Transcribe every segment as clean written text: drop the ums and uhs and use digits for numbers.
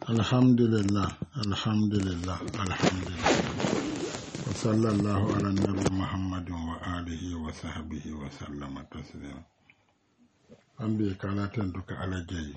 Alhamdulillah. Wa sallallahu ala nabi Muhammadin wa alihi wa sahbihi wa sallama taslima. An bi kalaten duka ala jeyi.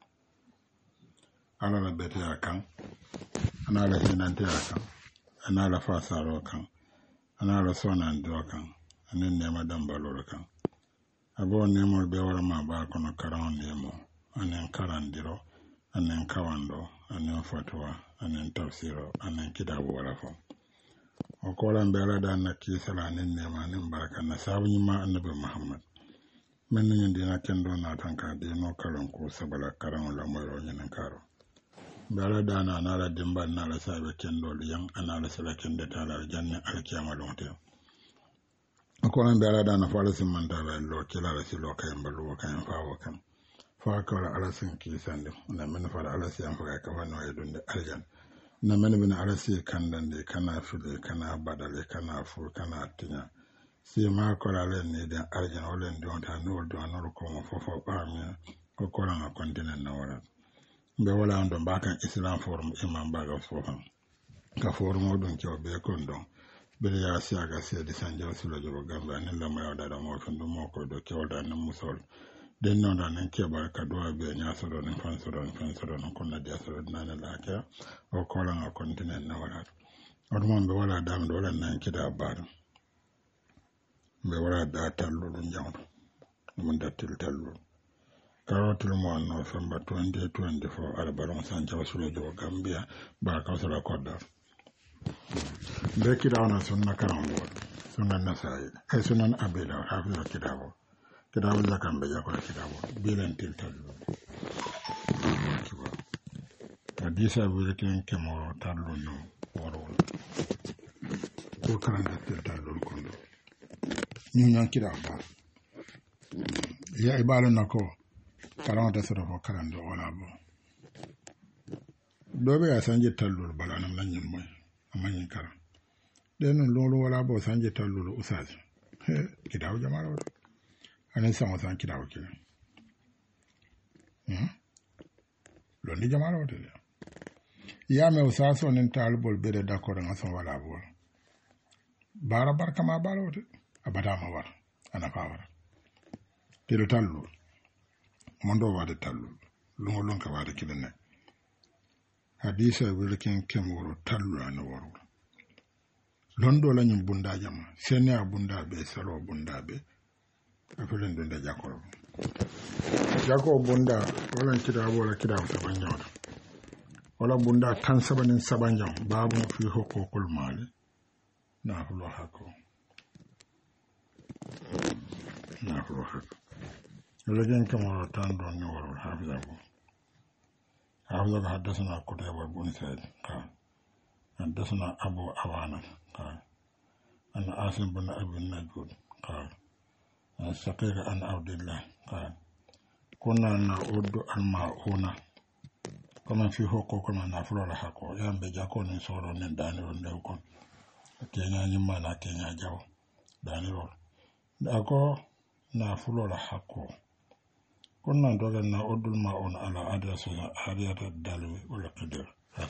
Ala la bete akan. Ana la hinante akan. Ana la fasaro kan. Ana la sonando kan. Anin nema dambaloro kan. Abo nemo be wala ma ba kono karan nemo. Anen karandiro. Anen kawando. Anen fatwa. Anen tafsiro. Anen kitabu wala fo. O kolan be ala da na kisala anen nema anen baraka na sabu nyima annabi Muhammad. Men ni dina kendo na tanka de no kalan ko sabala karan wala moyo nyen karo. Be ala da na la dimbal na la sabe kendo yang ana la sala kende tala janna alkiyama lonte. O kolan be ala da na fala simanta be lo kila la silo kayamba lo kayan fawo kan. Fa kala ala sin kisande na men fala ala siyan fa ka fa no yedunde aljan. Na men bin ala si kandande kana fule kana badale kana fu kana tinya. Si ma kola le ni de aljan olen don ta no do no ko mo fofo parmi ko kola na kontinent na wala. Be wala ando bakan Islam forum imam baga fofan. Ka forum odun ke be kondon. Be ya si aga se di sanje sulo jogo gamba ni la ma da mo fundu mo ko do ke wala na musol. Den non da nen ke barka do be nya so do nen fan so ko na dia so na la ka o kola na kontinent na wala. Odmon be wala dam do wala nan kida bar. Be wala da tallu dun jawdo mun da tallu karotul mo no famba 2024 albaron sanja wasulo jo Gambia ba ka sala kodda be kida ona sunna karam bo sunna nasai e sunan abida hafiza kidabo zakambe jako kidabo bilen tallu hadisa wirikin kemo tallu no woro ko karanda tallu kondo ñuñan kira ba ya ibalo nako karanta sura ko karando wala bo dobe ya sanje tallul bala nam nan ñin moy amanyin kara den lolo wala bo sanje tallul usaz kidaw jamaaro anen sama san kidaw kila lo ni jamaaro de ya me usaso nen talbol bede d'accord ngason wala bo bara barka ma balo de abada ma war ana fawara telo tallu mondo wade tallu lungo lonka wade kilene hadisa wilkin kemoro tallu ana waru londo la nyum bunda jama sene abunda be salo bunda be afulen donda jakoro bunda wala kida wala kida sabanyo wala bunda tan sabanin sabanyo babu fi hukukul mali na fulo hako لكن كما تندون نور حافظه حدثنا قتيبة بن سعيد قال حدثنا أبو أوانا قال أن عاصم بن أبي النجود قال عن شقيق عن عبد الله قال كنا نعود الماؤون كما في حقوق ما نفعل الحق يام بجاكون سورو نداني ونيوكون كينيا نيما كينيا جاو دانيرو ako na fulo la hakko konna doga na odul ma on ala adresse ariyata dalwi wala qadir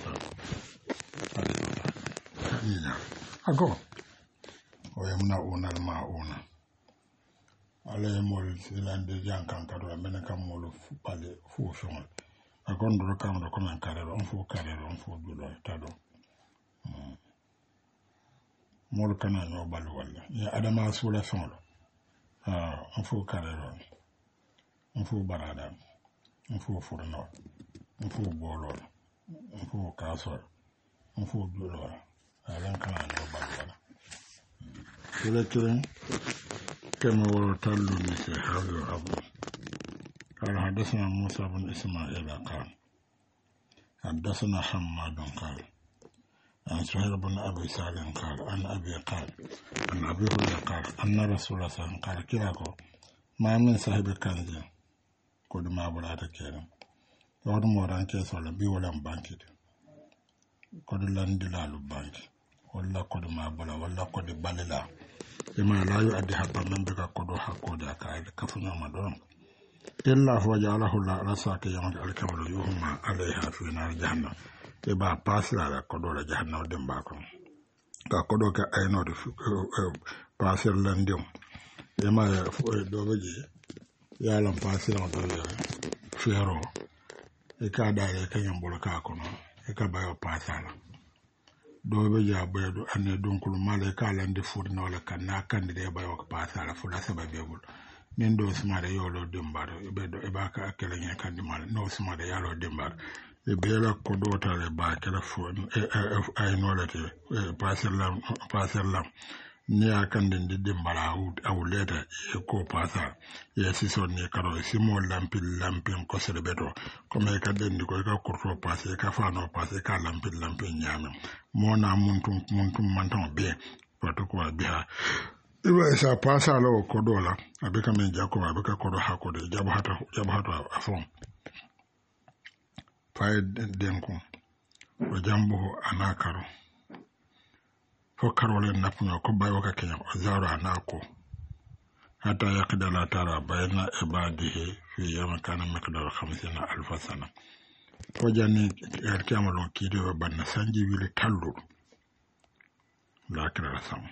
ako o yamna onal ma ona ala mol silande jankan kado men kam mol pale fu shon akon do kam do comme carré on fu bulo tado mol kana no balu wala ya adama sula sonlo on faut carrément on faut barada on faut fourno on faut bolol on faut casol on faut bulo alan kana no balwala kile kama wala tallu ni se halu abu قال حدثنا موسى بن إسماعيل قال حدثنا حماد قال عن سهيل بن أبي سالم قال عن أبي قال عن أبي هريرة قال أن رسول الله صلى الله عليه وسلم قال كلاكو ما من صاحب كنز كود ما بلاد كيرم يود موران كيس ولا بي ولا بانكي كود لاندي لالو بانكي ولا كود ما بلا ولا كود باللا لما لا يؤدي حق من بك كود حقو دا كاي كفنا ما دون illa fajalahu la rasaka yamata alkamalo yuhma alayha fi nar jahannam e ba pasira la kodo la jahannam dem ba ko ka kodo ka ayno de pasir landem e ma do beje ya lam pasira do ya fero e ka dare ka yambol ka kono e ka bayo pasala do beje abedo ane donkul male ka lande furno la kan na kandide bayo pasala fula sababul nin do smare yolo dembar be do e baka akele nyen kandimal no smare yalo dembar e bela ko do tare ba kala fo ay no lete passer lam ni akande de dembara awu leta e ko pasa ye si son ni karo si mo lampin ko sele beto comme ka den ko ka kurto passe ka fa no passe ka lampin nyame mo na muntum manton be wato ko biha iba isa pasa lo kodola abeka men jako abeka kodo hakode jabhata afon fay denko o jambo anakaro fo karole napno ko bayo ka kenya o zaro anako hatta yaqdala tara bayna ibadihi fi yawm kana miqdar 50000 sana ko jani erkama kido banna sanji wile tallu la kra sam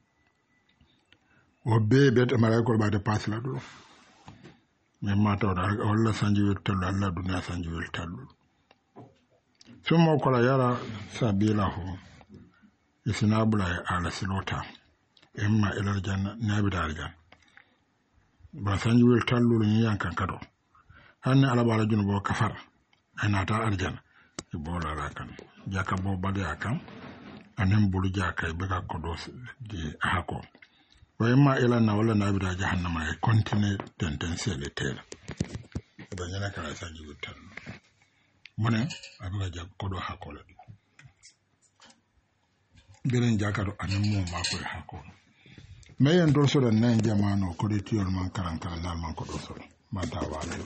o bebe to mala ko ba de pass la do mais mata wala sanji wirtal Allah dunya sanji wirtal sumo ko la yara sabilahu isnabula ala silota imma ila janna nabi dal janna ba sanji wirtal ni yankan kado hanne ala bala junubo kafar anata arjana e bola rakan jaka bo bade akan anen bulu jaka be ka kodo di hako wayma ila na wala na bida jahannama e continue tendency le tela ba nyana kala sanji wutan mone abuga jag kodo hakola biren jakado anen mo ma ko hakolo mayen do so dan nan jamano ko de tiyon man karan dal man ko do so man ta wala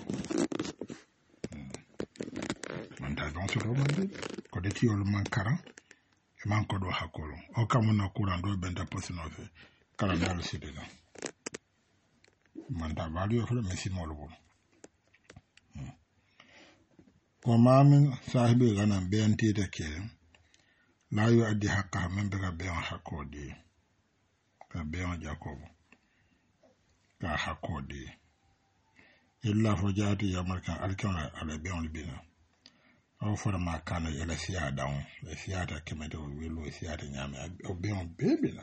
man ta don so man de ko de tiyon man karan e man ko do hakolo o kamuna kuran do benda posino fe kala dal sidina manda value of mesi molugo ko mamin sahibi gana benti de ke la yu addi hakka men be ga be hakodi ka be on jakobo ka hakodi illa fojati yamarkan alkana ala be on bina aw forma kana yela siya dawn le siya ta kemedo welo siya ta nyame o be on bebina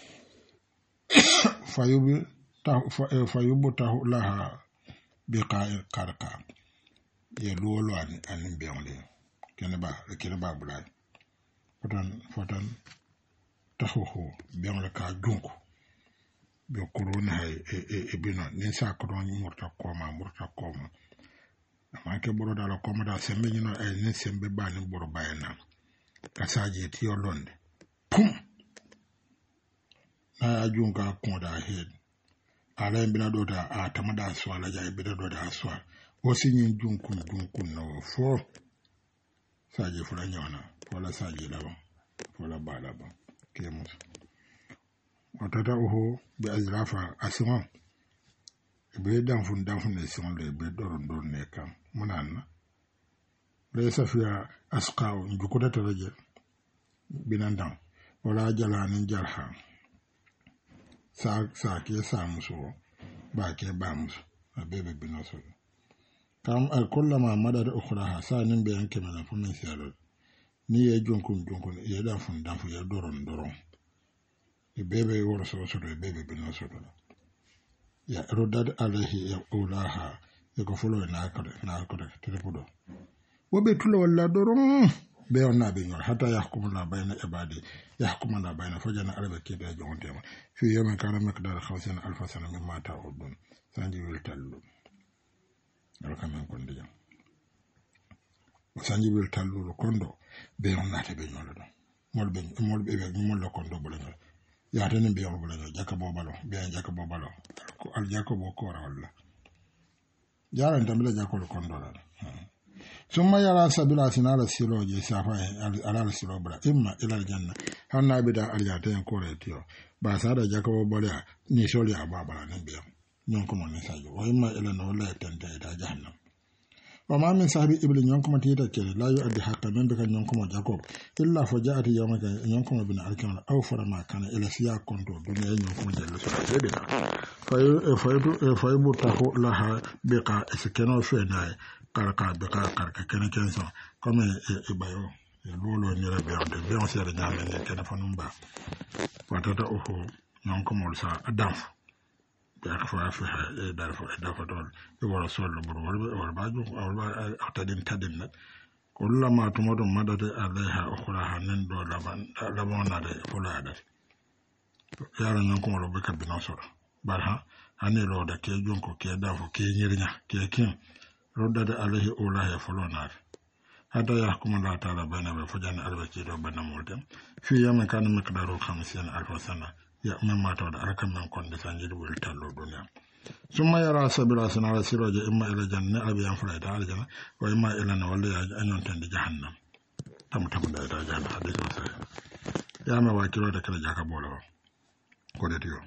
fayubu tahu laha biqa'i qarqa ye lolo an beonle kene ba bulay fotan tahu beonle ka junko be corona hay e bino ni sa ko don murta koma ama ke boro dala koma da sembe nyino ay ni sembe ba ni boro bayana kasaje ti yolonde pum na junga konda head ala mbina do da atamada swala ja ibida do da swala o sinyin junkun no fo saje fula nyona wala saje laba wala balaba kemo otata oho be azrafa asma be danfun ne son le be doron ne kam munanna le safia asqa njukuda taraje binandan wala jalani jarha sa ke samu so ba ke ba musu abebe binaso kam al kullama madad ukhraha sanin be yanke mana fumin siyalo ni ye jonkun ye da fun da fu ya doron e bebe woro so bebe binaso ya rodad alayhi ya ulaha e ko fulo na ko telepodo wobe tulo wala doron be on nabi ngor hatta yahkumuna bayna ibadi yahkumuna bayna fajana arabe kida jonte ma fi yawmin kana miqdar 50000 sana mimma ta'udun sanji wil tallu alkamen kon diam sanji wil tallu kondo be on nata be nyolo do molbe be mollo kondo bolengol ya tan be on bolengol jakabo balo be jakabo balo ko al jakobo ko wala jaran tambila jakolo kondo la ثم يرى سبيل سنال السيرو جي سافا على السيرو برا إما إلى الجنة هنا بدا الجاتين كوريتيو باسارة جاكو بوليا نيشولي أبابا نبيا ñonkomo ni sajo wa imma ila no la tanta ida jahannam wa ma min sahibi ibli ñonkomo tita kele la yu addi haqqa men be kan ñonkomo jakob illa fo jaati yawma ka ñonkomo bin alkama aw farama kana ila siya konto duniya ñonkomo jallo so dede fayu tahu laha biqa iskeno fenay karka biqa karka kene kenso comme ibayo lolo ni rebe on de bien sere nyame ne kene fanum ba watata oho ñonkomo sa adaf yak fa fi dar fa dafa dol e wala sol bur wala ba ju wala tadin na kullama tumodo madade alaiha ukhra hanen do labona de fulada yaro ñonko mo be kabino soro barha ane lo da ke jonko ke dafo ke nyirnya ke kin rodade alaihi ulahi fulona hada yahkumu la ta'ala bayna wa fajana albaki do banna mulden fi yawmin kana miqdaru 50,000 sana ya mamma to da arkan man konde sanjidi wul tallo duniya summa yara sabira sanara siroje imma ila janna abi yan fura da aljanna wa imma ila na walla ya anyon tan jahannam tam da ita jahannam hadisi sai ya ma wakilo da kala jaka bola ko da tiyo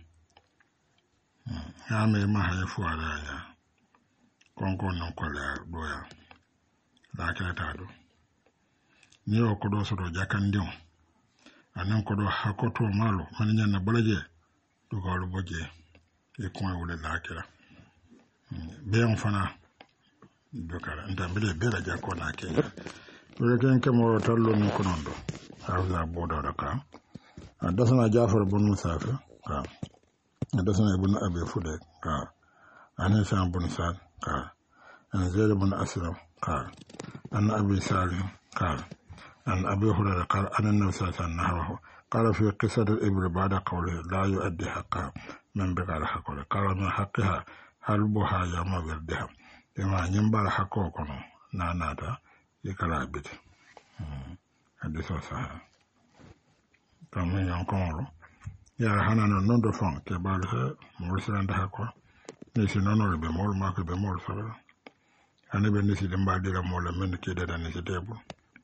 ya me ma hay fuara ya kon non ko la doya la kala ta do ni o ko do so do jakandion anan ko do hakoto malo man nyanna balaje do ko lo boje e ko wala lakira be on fana do kala ndambele be la jako na ke do ken ke mo tallo ni ko non do hawza bodo raka adasana jafar bin musafir ka adasana ibn abi fude ka anisa bin sa'd ka an zaid bin aslam ka an abi salim ka عن أبي هريرة قال أن النبي صلى الله عليه وسلم نهره قال في قصة الإبل بعد قوله لا يؤدي حقها من بقى حقه قال من حقها حلبها يوم بردها بما ينبال حقه كنو ناناتا يكلا بيت حديث صحيح كما ينقول يا هانا نندو فان كبالها مرسلان حقه نسي نونو بمول ماك بمول صبر أنا بنسي دمبال ديلا مولا من كده نسي تيبو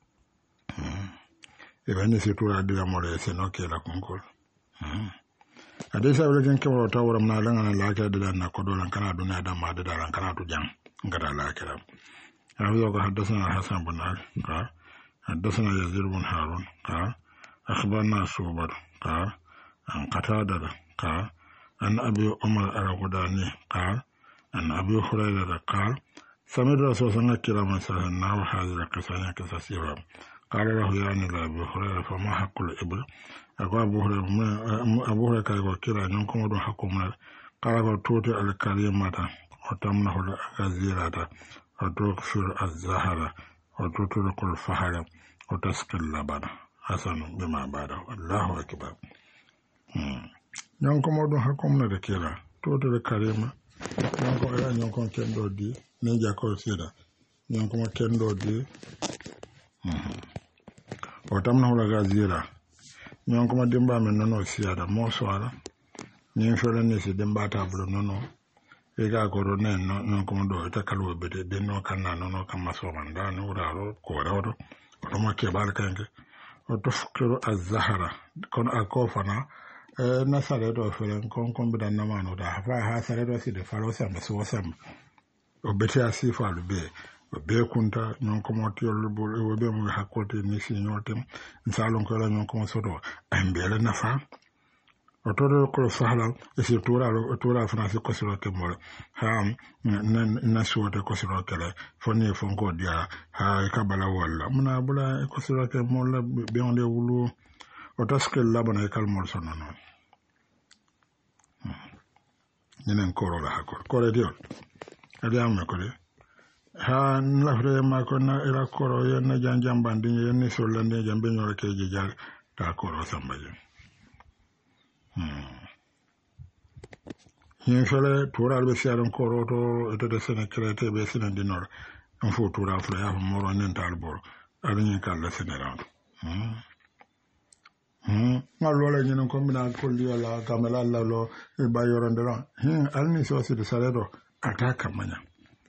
ibane se tura diga mole se no ke la konkol ade sa wala ken ko ta waram na langa la ka de na ko do lan kana duna da ma de da lan kana tu jang ngada la kira awu ko hadathana hasan bin al ka hadathana yazid bin harun ka akhbarna subar ka an qatada ka an abi umar al-ghudani ka an abi hurairah ka سمعت رسول الله كرام سهلنا وهذه القصة كثيرة قال له يا نبي أبي هريرة فما حق الإبل أقول أبو هريرة كاي كيرا نكون دون حكم قال توتي الكريمة وتمنح الغزيرة وتكسر الزهرة وتترك الفحل وتسقي اللبن حسن بما بعده الله أكبر نكون دون حكم كيرا توتي الكريمة نكون إلى نكون كندو دي ninja ko sida nyon kuma kendo di otam na hula gazira nyon kuma dimba men nono siada mo swala nyen fere ne si dimba ta blo nono e ga ko ro ne nyon kuma do ta kalwo bede de no kanna nono kama so manda no raro ko ro o ma ke bar kanke o to fukiro az-zahara kon akofana na sare do fere kon bidan na mano da ha sare do si de faro samba so samba o bete asifa albe o be kunta non ko motiyol bol o be mo hakkote ni si nyotem nsalon ko la non ko sodo ambele nafa o todo ko sahla e si tura france ko soro ke mo ha na suote ko soro ke la foni fonko dia ha ka bala wala muna bula ko soro ke mo la be on de wulu o taske labana e kalmol sono non nenen koro la hakko ko re dio ade amme ko de ha nafre ma ko na ira koro yenna janjambandi yenni sollande jambe nyore ke jijal ta koro sambaje yin fele tural be siaron koro to eto de sene krete be sene di nor on fo tural fle ya moro nen talbor alni kala sene ran ma lola nyen ko mina ko liola kamela lalo e bayorande ran alni so si de saledo ataka manya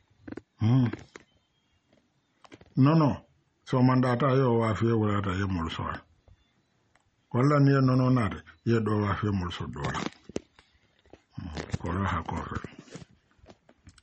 no so mandata yo wa fe wala ta yemul so wala ni no nade ye do wa fe mul so do ko la ha ko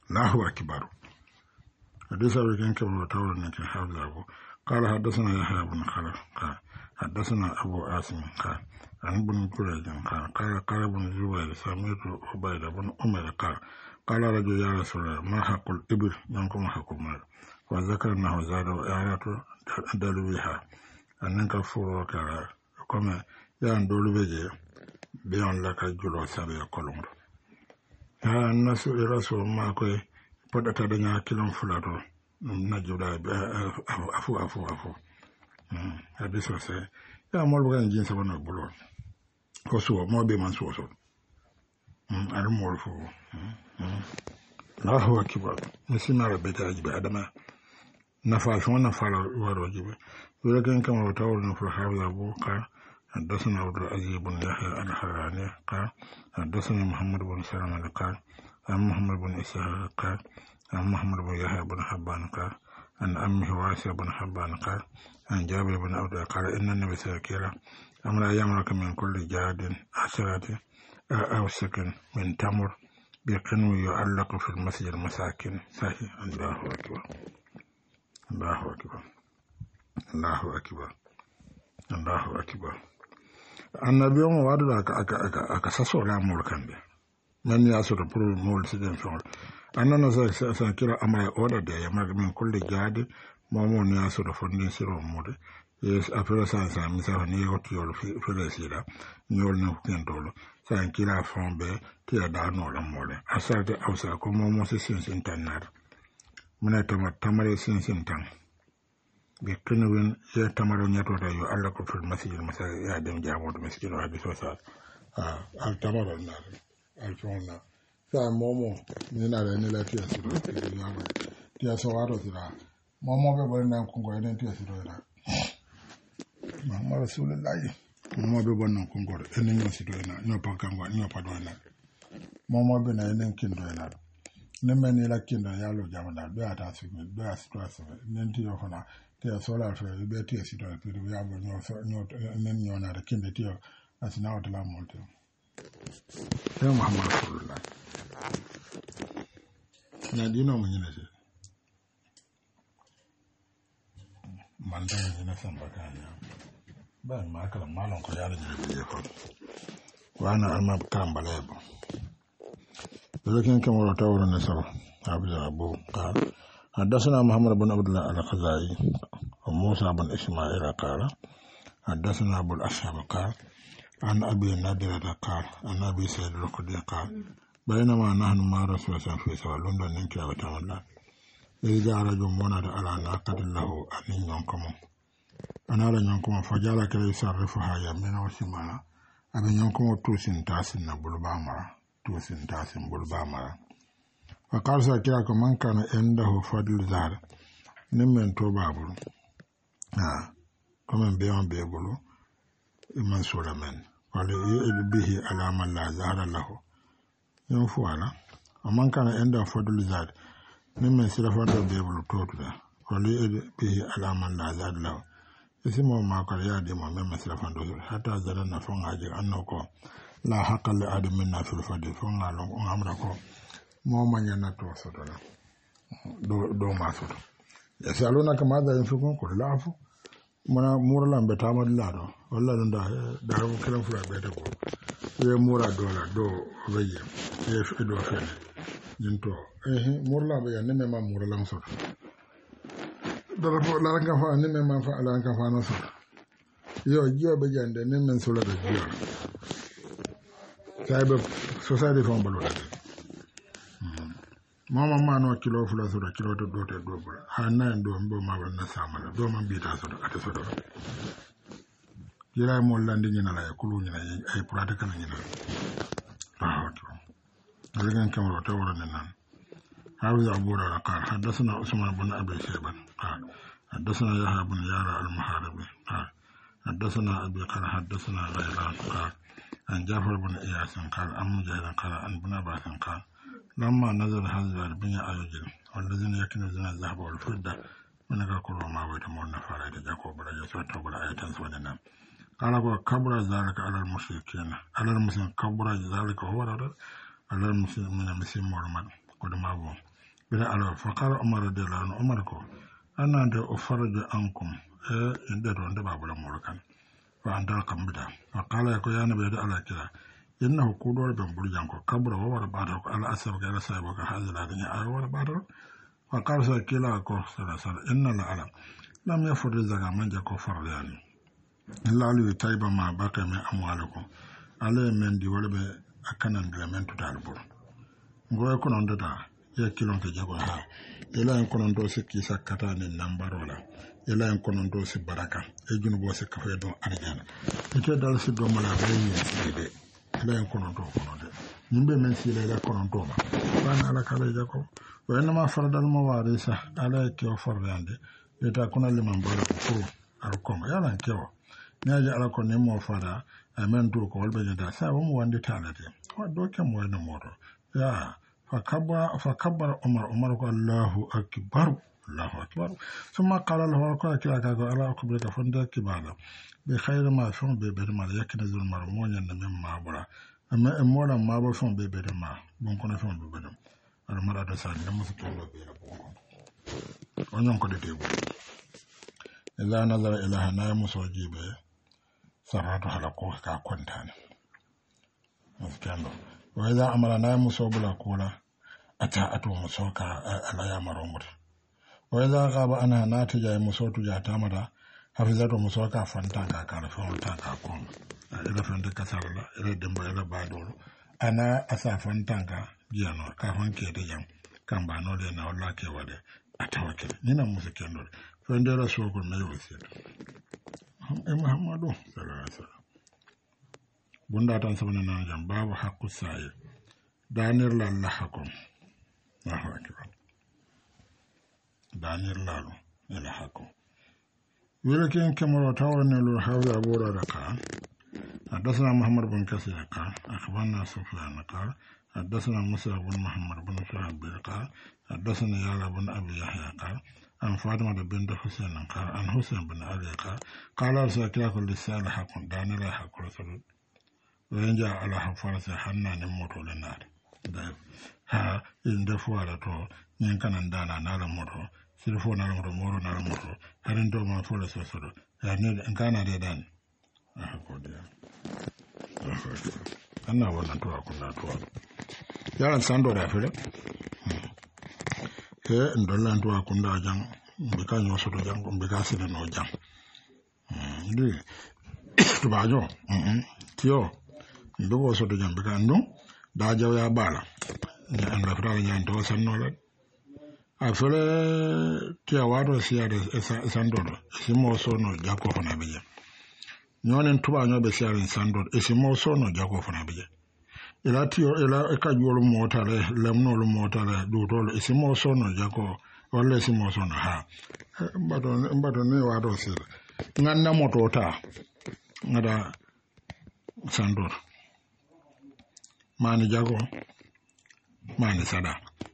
الله أكبر. حديث أبي كان كبر وتور نك حافظ أبو قال حدثنا يحيى بن خلف قال حدثنا أبو عاصم قال عن ابن جريج قال ابن الزبير سمعت عبيد بن عمر قال رجل يا رسول الله ما حق الإبل منكم حق المال وذكر أنه زاد وآيات دلوها أنك فروك كما يندول بيجي بيان لك جلو سبي كلهم ها الناس الرسول ما كوي بدأت دنيا كلام فلاتو نجودا أفو هذا سوسة يا مول بكان جين سبنا بلو كسوة ما بيمان سوسو أنا مول فو الله أكبر مسيما ربيتا أجيب أدمه نفاس ونفعل وراجبه ولكن كما وتقول نفر حافظ أبو قال حدثنا عبد العزيز بن يحيى الحراني قال حدثنا محمد بن سلمة قال عن محمد بن إسحاق قال عن محمد بن يحيى بن حبان قال عن أمه واسع بن حبان قال عن جابر بن عبد قال إن النبي صلى الله عليه وسلم أمر يملك من كل جاد عشرة أو سكن من تمر بقنو يعلق في المسجد المساكن صحيح. الله أكبر الله أكبر الله أكبر الله أكبر. النبي وارد أكسسوا لا مولكان به من يأسر برو مول سيدنا فعل أننا سنكرا أما يؤدى دي يملك من كل جاد مامون يأسر فندين سيرو مولي yes after sansa misa ni yoti yolo filesira nyol no kendolo san kila fombe tia da no la mole asarte ausa ko mo se sin tanar mena tamare sin tan be kenwen ye tamaro nyato da yo alla ko fil masjid masa ya dem jamo do masjid o hadiso sa al tamaro na al fona sa momo ni na le ni la tia siro tia so waro sira momo be bo nan ko ngoy tia siro da Muhammad Rasulullah momo be bonnon ko ngor en ñoo ci doyna ñoo pa kangwa ñoo pa doyna momo be na en kin doyna ne men la kin do yalo jamana do ata su do asitwasa nen ti yo fana te sola fe be ti ci do pe do yabo ñoo nen ñoo na kin de ti yo asina wata la monte ya Muhammad Rasulullah na dino mo ñene ci man da ñene samba kanya ba ma kala malon ko yalla jere ko wana alma kambalebo لكن كما تقول النساء أبو قال حدثنا محمد بن عبد الله الخزاعي وموسى بن إسماعيل قال حدثنا أبو الأشهب قال عن أبي نادر قال عن أبي سيد الخدري قال بينما نحن مع رسول الله في سوى لندن ننكي وتعالى إذ جاء رجل مناد على ناقة له أن ينكم أنا لا ينكم فجعل كي يصرفها يمين وشمالا أبي ينكم توسن تاسن بلبا مرة توسن تاسن بلبا مرة فقال ساكياكم من كان عنده فضل زار نمن توبابل كمن بيان بيبلو من سولمن قال يؤد به على من لا زار له ينفوالا ومن كان عنده فضل زار نمن سلفان بيبلو توتلا قال يؤد به على من لا زار له اسمه ما قال يا ديما من سلفان دوزر حتى زرنا فون هاجر أنه لا حق لأحد منا في الفضل فون لهم أمركم مو ينا توسط دو ما سوت يسألونك ماذا ينفقون قل لا عفو منا مورلا بتعمل لا دو والله دارو كلام فلا بيتكو مورا دولا دو بيجي يفيدو فين جنتو مورلا بيجي نمي ما مورلا سوت دارو لا رانكا فا نمي ما فا لا رانكا فا نسوت يو جيو بيجي عند نمي سولا بيجي سايب سوسايتي فون بلو mama mano kilo fula soda kilo to dote do bula hanna ndo mbo mabal na samala do man bita soda ata soda yira mo landi nyina la kulu nyina ay pratika na nyina to alagan kamaro to wala nan hawi abura qal hadathana usman ibn abi shayban qal hadathana yahya ibn yara al-muharibi qal hadathana abi qal hadathana ghayran qal an jafar ibn iyas qal am jayran qal an ibn abbas qal لما نزل هذا البنية أيجل والذين يكنزون الذهب والفضة من يقول ما ويتمون فلا يتجاكوا بلا يسوع بلا آية سودنا قال كبر ذلك على المشركين على المسلمين كبر ذلك هو على المسلمين من المسلمين مرمد قد ما هو bila ala fakara umar de la umar ko anande o farja ankum inde do nde babula morokan fa anda kambida fakala ko yana be da ala kira innahu kudor ben burjan ko kabra wa wara bada ko ala asab ga ala sabo ka hazila dunya ay wara bada fakara sa kila ko sala inna la ala lam yafur zaga manja ko farjani lalu tayba ma baka min amwalakum ala men di wala be akanan de men tutal bur ngoy ko non data ya kilon ke jago ha ila en konon do sikki sakkata ni nambarola ila en konon do si baraka e junu bo sikka fe don arjana ite dal si do mala be ni side ila en konon do konon de nimbe men si ila konon do ma bana ala kala jago wa inna ma faradal mawarisa ala ke o farande eta kuna liman bara ko ar ko yala kewo nyaja ala ko nemo fara amen dur ko walbe da sa mo wande talate ko do ke mo na moto ya فكبر عمر قال الله أكبر ثم قال له على أكبرك فندك كبارا بخير ما فهم ببر ما يكنز المرمون مما برا أما أمولا ما بفهم ببر ما بنكون فهم ببر المرأة دسان نمسك الله بيرا ونيون قد تيبو إلا نظر إلى هنا مسوجي بي سرعته حلقوه كاكوانتان مسكينه وإذا أمرنا مصوبلا كولا أتى مصوكا على يامرون وإذا غاب أنا ناتجا مصوت جاتامدا حفظته مصوكا فانتاكا كارفون تاكا كون إلى فندك سارلا إلى دمبا إلى بادول أنا أسا فانتاكا جيانو كافان كيتي جام كان بانو لنا ولا كي ودي أتوكل نينا مسكين فندرا سوكل ميوسيد محمد صلى الله عليه وسلم bunda tan sabana na jam babu haqqu sa'i danir la lahakum Allahu akbar danir la lahakum walakin kama tawani lu hawla abura raka حدثنا محمد بن كثير قال أخبرنا سفيان قال حدثنا موسى بن محمد بن شهاب قال حدثنا يالا بن أبي يحيى قال عن فاطمة بنت حسين قال عن حسين بن علي قال رسول الله كل سال حق دانر حق رسول wenja ala hafarsa hannanin moto da nare da ha inda fuwara to yin kanan dana na la moto sirfo na la moto moro na la moto harin to ma fola sosoro ya ne in kana da dan a ko da anna wannan to akuna to yaran sando da fere ke ndollan to akunda jang be ka nyo so to jang be ka sile no jang ndi to bajo tio ndogo so do jambe kan no da jaw ya bala an la fra nyan to sanno la a fele ti awado siade sandodo simo so no jako fona beje nyonen tuba nyobe siade sandodo simo so no jako fona beje ila tio ila ka jolo motale lemno lo motale do to simo so no jako wala simo so no ha mbado ne wado sir nganna motota ngada sandodo mani jago mani sada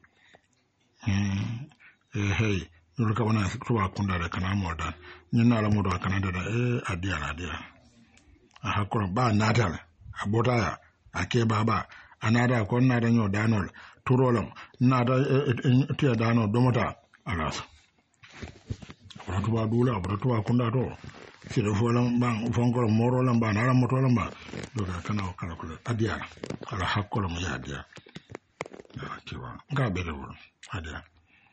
hey nuluka wana tuwa kunda da kana moda nyina la moda kana da adia ahakoro ba natal abota ya ake baba anada ko nada nyo danol turolam nada tiya danol domota alas abatuwa dula abatuwa kunda to sire folam bang fongoro moro lamba nala moto lamba do kana kala kula adia ala hakolo mo yadia kiwa nga belewo adia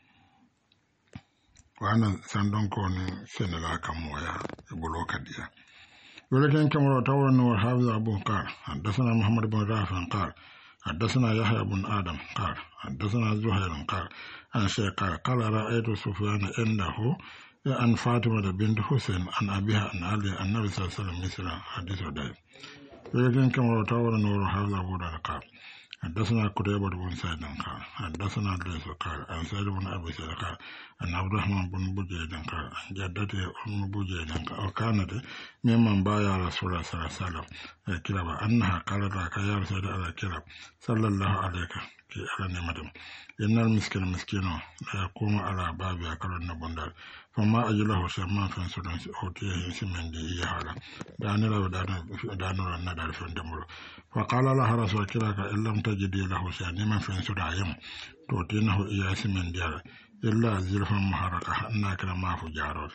wana sandon ko ni senela kamoya ibolo kadia ولكن كما تورن وحافظ أبو قال حدثنا محمد بن رافع قال حدثنا يحيى بن آدم قال حدثنا زهير قال عن شيخ قال رأيت سفيان عنده عن فاطمة بنت حسين عن أبيها عن علي النبي صلى الله عليه وسلم مثل حديث ودائم ولكن كما تورن وحافظ أبو قال حدثنا قتيبة بن سعيد قال حدثنا ليس قال عن سعيد بن أبي سعيد قال عن عبد الرحمن بن بجيد قال عن جدته أم بجيد قال وكانت ممن بايع رسول الله صلى الله عليه وسلم كلاب أنها قالت لك يا رسول الله كلاب صلى الله عليك ke ala ne madam innal miskino la yaqumu ala babi akaron na bondal fama ajlahu sama fan sudan hotiye hin simendi ya hala danira danura na dal fen demuro fa qala la rasul kiraka illam tajidi lahu shani man fan sudayam to tinahu iya simendi ala illa zilfan muharaka anna kana mafu jaror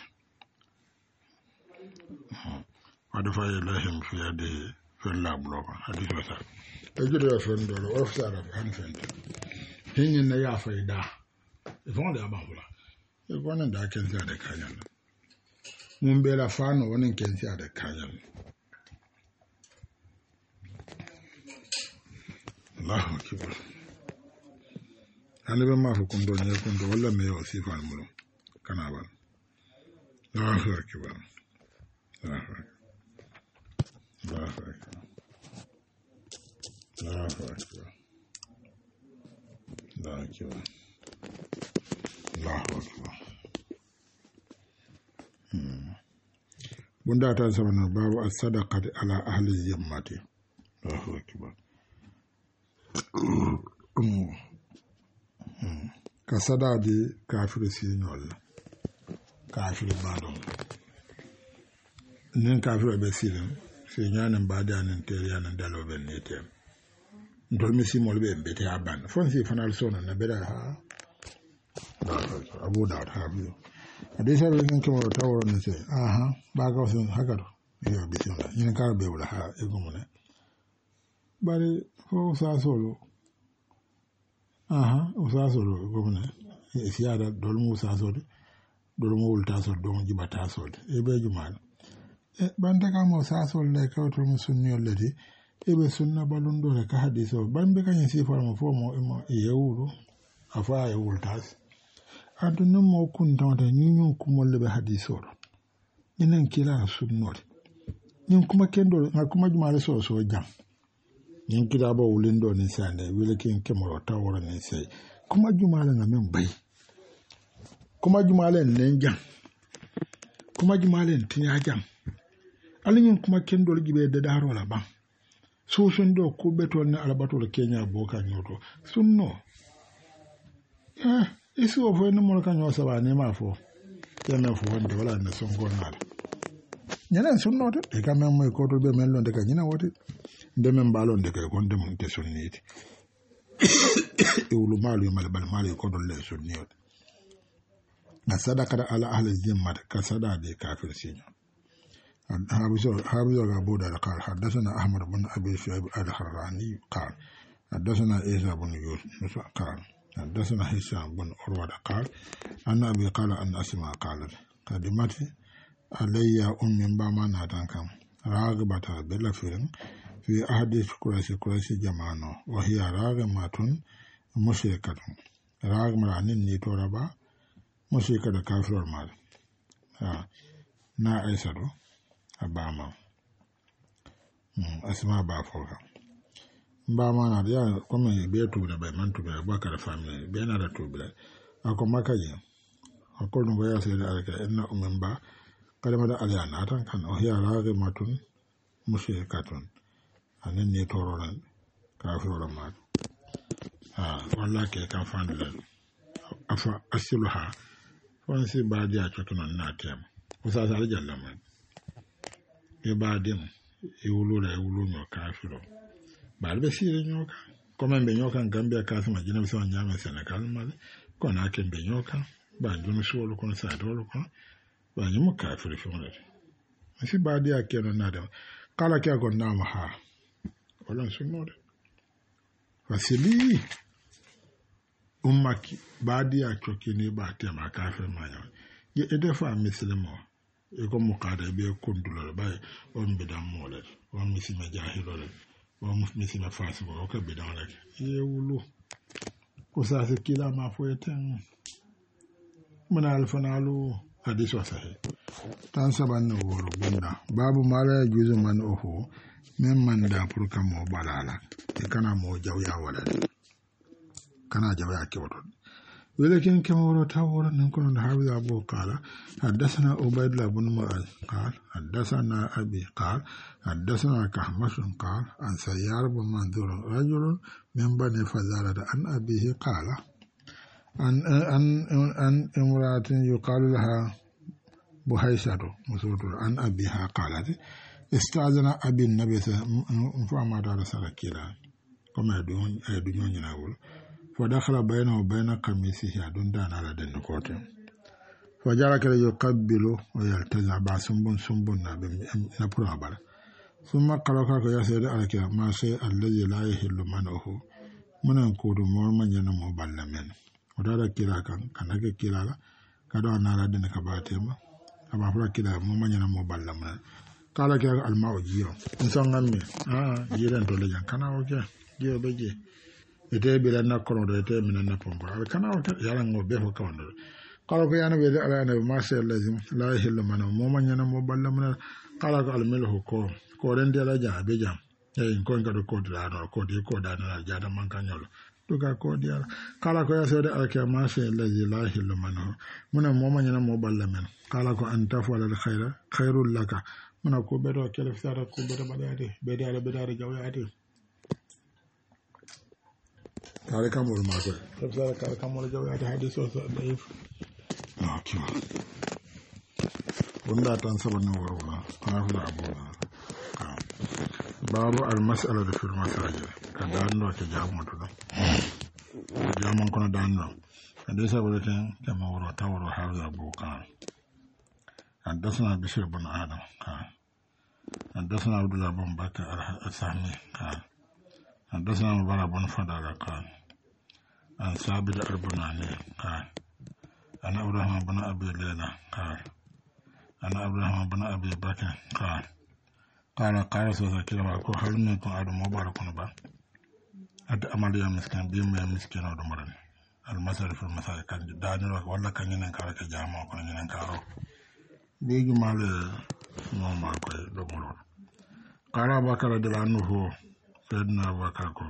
wadfa ilahim fi yadihi fil lablo hadith wasa ejiro fen dolo ofsara han fen hinin na ya faida ifon da ba hula e gwanan da ake da kayan mun bela fano wannan kensiya da kayan Allahu akbar halibe ma fu kundo ne kundo wala me o sifan mu kana ba Allahu akbar Allahu akbar Allahu akbar Allahu akbar Allahu akbar bunda ta sabana babu as-sadaqati ala ahli zimmati Allahu akbar ka sada di kafir signol kafir badon nin kafir be sirin signanin badanin teriyanin daloben ne tem dolmi simol be bete aban fonsi fanal sono na beda ha abu da ha biyo adisa be kan kemo tawo ne se aha ba ga so haka do yo bismillah yin ka be wala ha e gumo ne bari fo sa solo aha o sa solo gumo ne e siada dolmu sa solo dolmu ulta so do jibata so e be jumal e banda ka mo sa solo ne ka to musunni oledi ebe sunna balundo le ka hadiso bambe kanye si forma fomo yewuru afa yewultas aduna mo kun tawta nyunyu kumolle be hadiso nyinen kila sunnore nyin kuma kendo na kuma jumare so jam nyin kila ba wulindo ni sande wile kin kemoro tawora ni sai kuma jumale ngamen bay kuma jumale nen jam kuma jumale tinya jam alin kuma kendo gibe da daro la ban so sun do ko beton na albatol Kenya boka nyoto sunno isi o fo ni mo kan yo saba ne ma fo yana fo wonde wala na son gonnal nyana sunno to e kam mo ko to be men lon de ka nyina wote de men balon de ka gonde mun te sunniti e wulu malu mal bal malu ko do le sunniyot na sadaka ala ahli zimmat ka sada de kafir sinyo حافظ أبو داود قال حدثنا أحمد بن أبي شعيب الحراني قال حدثنا عيسى بن يوسف قال حدثنا هشام بن عروة قال أن أبي قال أن أسماء قالت قدمت علي أم بما ناتنكم راغبة بلفر في أحد كرسي جمانو وهي راغمة مشركة راغمة عن النيتوربا مشركة كافر المال نا عيسى abama asma ba foka mbama na ya kome be to da bai man to da bakar family be na da to bila ako makaje ako no ya sai da alka inna umman ba kalma da alyana tan kan o ya rage matun mushrikatun anan ne tororan kafiroran ma wallahi ke kan fandala afa asiluha wansi ba dia chotunan na tem usa sa jallama e badem e wulula e wulunyo kafiro balbe sire nyoka koma mbe nyoka ngambia kasema jina biso nyama Senegal mali kona ke mbe nyoka ba njumu solo kono sa dolo kono ba nyumu kafiro fionere asi badi akeno nada kala kya ko nama ha wala sunode wasili ummaki badi akokini ba tema kafiro manya ye edefa mislimo eko mukada be kundula bay on bidam mole on misima jahilole on misima fasibo o ka bidam rek ye wulu ko sa se kila ma foyeten muna alfanalu hadisu sahih tan saban no woro bunda babu mala juzu man oho men man da purka mo balala e kana mo jawya wala kana jawya ke wato ولكن كما ورتاور نكون حافظ أبو قال حدثنا عبيد الله بن معاذ قال حدثنا أبي قال حدثنا كحمش قال عن سيار بن منذور رجل من بني فزارة عن أبيه قال عن امرأة يقال لها بهيسة عن أبيها قالت استأذن أبي النبي فما دار سركيلا كما يدون يناول فدخل بينه وبين قميصه دون دان على دنكوته فجعل كده يقبل ويلتزع بعد سنبن نبرا ثم قال يا سيدي على كده ما شيء الذي لا يحل منه من انكود مورمن ينمو بالمن ودار كده كان كده لا كده انا على دنك باتيما aba fura kida mo manyana mo balla man kala ke alma o jiyo insan ngamme jiren to le jan kana o je jiyo beje ete bi na kono do ete min na pomba al kana o yala ngo be ho kawndo kala ko yana be ala na ma sha lazim la ilaha man mo manyana mo balla man kala ko almel ko ren de la ja be jam e ko ngado ko da no ko di ko da na ja da man kanyolo duka ko di ala kala ko ya sede al ke ma sha lazim la ilaha man muna mo manyana mo balla man kala ko an tafwala al khaira khairul laka muna ko be do kele fara ko be do badade be dare jawyaade kare kamul ma ko fara kare kamul jawyaade hadiso so daif okay wanda tan saban warwala kana abuna babu al mas'ala fil masajid kada ando ke jamu to jamu kono danno hadisa bulletin kama woro tawro hawza bukan حدثنا بشير بن آدم قال حدثنا عبد الله بن بكر السهمي قال حدثنا مبارك بن فضالة قال عن ثابت البناني قال أنا إبراهيم بن أبي ليلى قال أنا إبراهيم بن أبي بكر قال سوسكير وأكو هل منكم أدو مبارك نبا أدى أمال يا مسكين بيم يا مسكين أدو مرن المسألة في المسألة كان دانيل ولا كان ينكر كجامع وكان ينكر بيجي مال ما كوي دومور قال بكر دلانه سيدنا بكر كو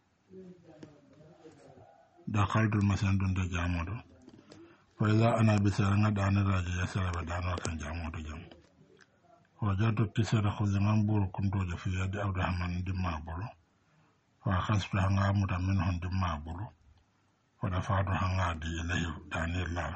دخلت المسجد دون جامودو فإذا أنا بسرنا دان راجي يسر بدان وكان جامودو جام وجدت كسر خزمان بور كنتو في يد عبد الرحمن دما بولو فأخذت هنغا منهم دما بولو ودفعت هنغا دي إليه داني الله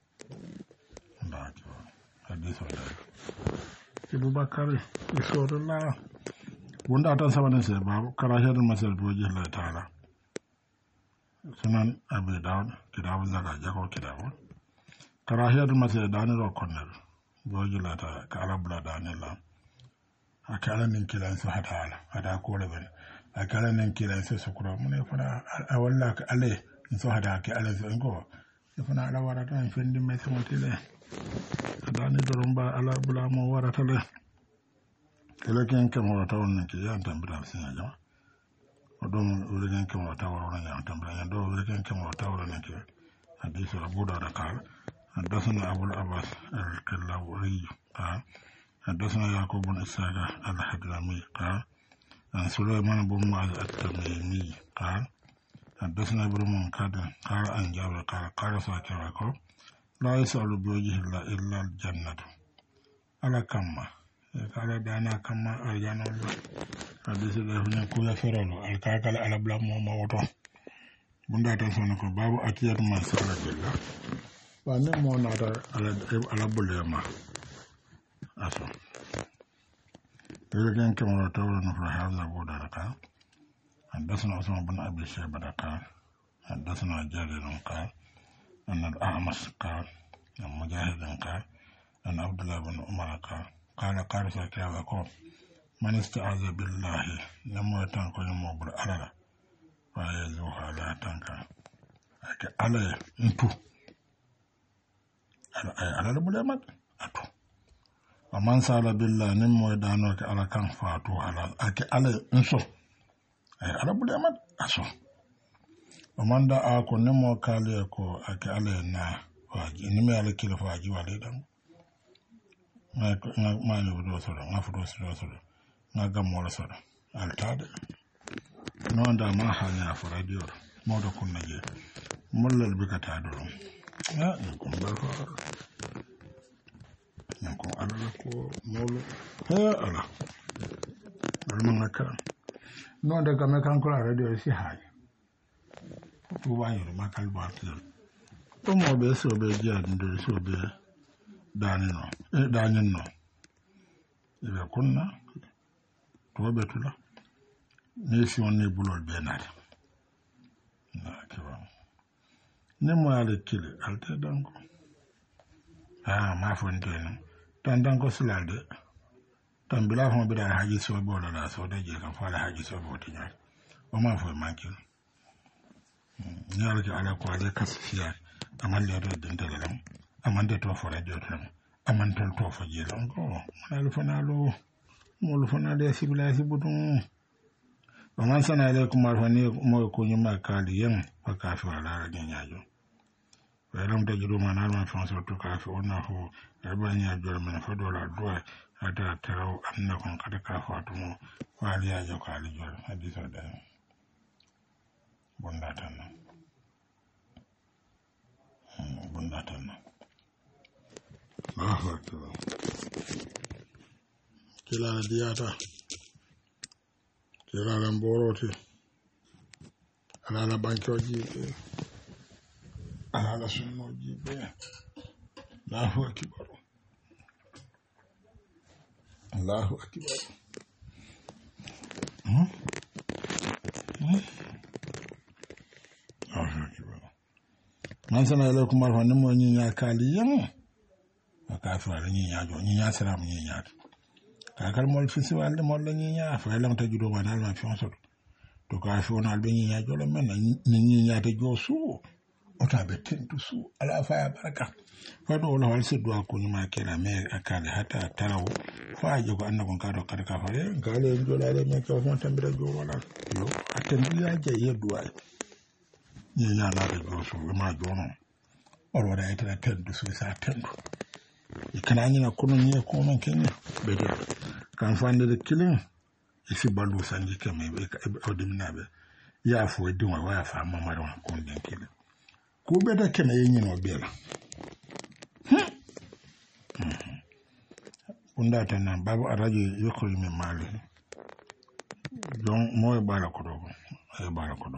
hadis wala Abu Bakar rasulullah wanda ta sabana sai babu karahiyar masal boje Allah ta'ala sunan Abi Dawud kitabul zakat jako kitabul karahiyar masal dani ro konner boje Allah ta'ala ka arabla dani la akala nin kilan su hatala hada ko leben akala nin kilan su sukura mun fara awalla ka ale so hada ka ale so ngo fana ala warata en fendi me samotile adani doromba ala bula mo warata le keleken ke mo wata wonni ke yan tambira sinya jama odom ulegen ke mo wata wona yan tambira yan do ulegen ke mo wata wona ke hadith Abu Dawud qala حدثنا أبو العباس الكلاوي قال حدثنا يعقوب بن إسحاق الحضرمي قال عن سليمان بن معاذ التميمي قال حدثنا ابن منكدر قال عن جابر قال ساكراكو لا يسأل بوجه الله إلا الجنة على كما قال دانا كما الجنة الله حديث ده هنا كويا فرانو الكاكال على بلا موما وطو بندا تنسونكو بابو أكيد ما سأل الله وأنا مونا على بليما أسو لكن كما تقول نفر هذا بودا قال حدثنا عثمان بن أبي شيبة قال حدثنا جرير قال أن الأعمش قال أن مجاهد قال أن عبد الله بن عمر قال ساكيا وقال من استعاذ بالله نمو تنكو نمو بالأرض فيزوها لا تنكا على انتو على البلامات أتو ومن سأل بالله نمو دانوك على كان فاتو على انسو ala bude mat aso o manda a ko nemo kale ko ake ale na waji ni me ale kilo waji wale dan ma ni do so na fudo so na gamo so altade no anda ma ha nya fo radio mo do kun naje mollal be kata do ko mbarko ko ala ko molo ala alman naka non daga me kan kula radio si haye to wa yoro makal ba tel to mo be so be dia ndo so be dani no dani no ibe kunna to be tula ni si on ne bulol be na kiwa ne mo ale kile alte danko ma fonte no tan danko silade tan bila fon bi da haji so bo la so de je kan fala haji so bo tinya o ma fo mankin nyara ke ala ko ale kasfiya amal le do den dalam amande to fo radio tan aman tol to fo je lan ko ala fanalo mo fanale sibilasi budun o man sana alaikum marfani mo ko nyuma kali yan pakafi wala nyajo walam tajidu man alma fanso to kafi ona ho rabanya jor men fa dola doa ada taraw annakum qad kafatumu waliya jo kali jor hadisa da bonda tan kila diata kila lamborote ala bankoji ala sunnoji be Allahu akbar Allahu akbar man sana alaikum marhaban mo nyinya kali yam aka fa nyinya jo nyinya salam nyinya ka kal mol fisi walde mol nyinya fa lam ta judo wanal ma fi on so to ka fi on albe nyinya jo le men nyinya te jo su o ta be tentu su ala fa ya baraka fa do la wal sidwa ko nyima kela me akale hata taraw fa jo ko annako ka do ka fa le gale jo la le me ko fon tambira jo wala yo atendu ya je yedwa nyinya la de jo su ma jo no oro da ita tendu su sa tendu ikana nyina kuno nye ko non kenya be do kan fande de kilin isi balu sanji keme be odimnabe ya fo edwa wa fa mamaro ko den kilin ko be da keme yin no bela unda tan babu araji yokori me mali don moy bala ko do e bala ko do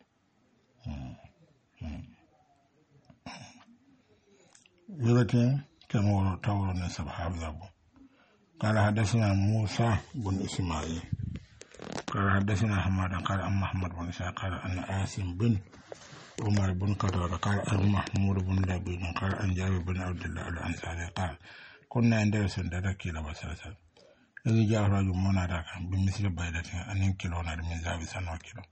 yurate كما تورو نسب حافظه قال حدثنا موسى بن اسماعيل قال حدثنا حماد قال ام محمد بن اسحاق قال ان عاصم بن عمر بن قتادة قال ان محمود بن لبيد قال ان جابر بن عبد الله الانصاري قال كنا عند رسول الله كيلو وسلسل الذي جاء رجل منادى بمثل بيدته ان كيلو من ذهب سنه كيلو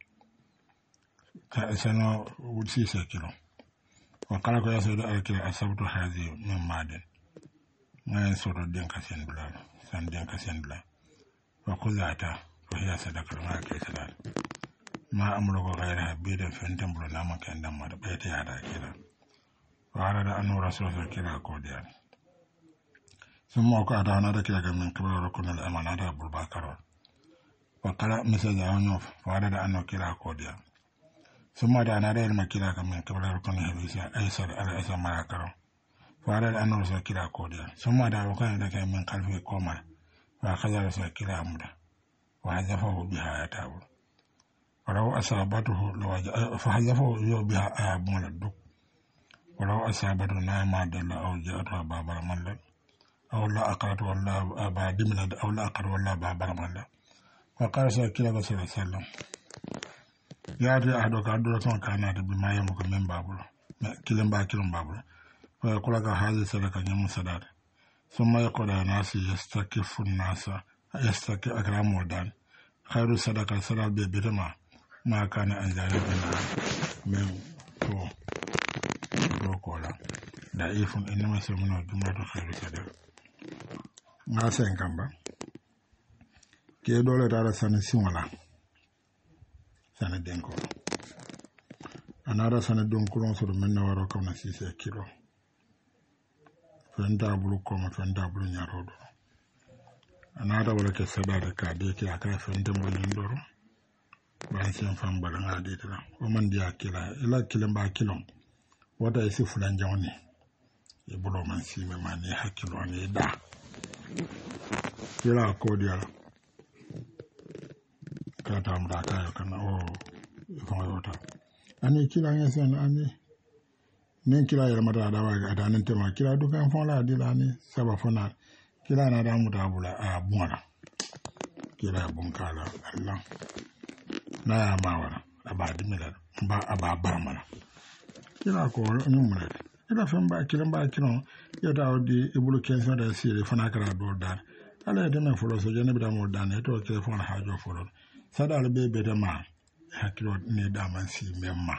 سنه وسيسه كيلو وقال يا سيدي الكيلو اصبت هذه من معدن ما يسور الدين كسين بلا سان دين كسين بلا وخذاتا وهي صدقة ما كيسلال ما أمره غيرها بيد فنتم بلا نام كان دم ما بيت يادا كذا وأراد أن رسول الله كذا كوديان ثم وقعد أنا ذكر من قبل ركن الأمانة أبو بكر وقال مثل ذا وأراد أن كذا كوديان ثم دعنا رأي المكيلا من قبل ركن الهديسة أيسر على أيسر ما يكره وعلى أن رسول كلا كوديا ثم دعوا كان لك من قلبه كوما وأخذ رسول كلا أمدا وحذفه بها يتابع ولو أصابته فحذفه بها آبون الدك ولو أصابته نعمة دل أو جاءتها بابر ملك أو لا أقرأت والله أبا دملد أو لا أقرأت والله بابر ملك وقال رسول كلا صلى الله عليه وسلم يأتي أحدك أدرسون كانت بما يمك من بابل كلم باكلم بابل ويقول لك هذه صدقة يوم صدار ثم يقول الناس يستكف الناس يستكف أكرام ودان خير صدقة صدقة ببرما ما كان أنزال بنا من روكولا ضعيف إنما يسمونه جملة خير صدقة ما سينكمبا كي دولة على سنة سيولا سنة دينكو أنا على سنة دينكو سر من نوارو كم نسيسي كيلو fenda bulu koma fenda bulu nyarodo anata wala ke sadare ka de ki aka fende mo ndoro ban sen fam bala ngadi tala o man dia kila ila kilen ba kilon wata isi fulan jawni e bulo man si me mani hakilo ni da kila ko dia ka tam da ka kana o ko yota ani kila ngesen ani nen kila yara mata da wa ga nan tema kila dukan fon la dilani saba fona kila na da mu da bula a buna kila bunkala Allah na ya mawara aba dimila ba aba barmana kila ko nyumre ila famba kila ya dawdi ibulu kenso da sire fana kara do dar ala de men folo so jene bi da mo dan to ke fona hajo folo sadal be be de ma hakilo ne da man si memma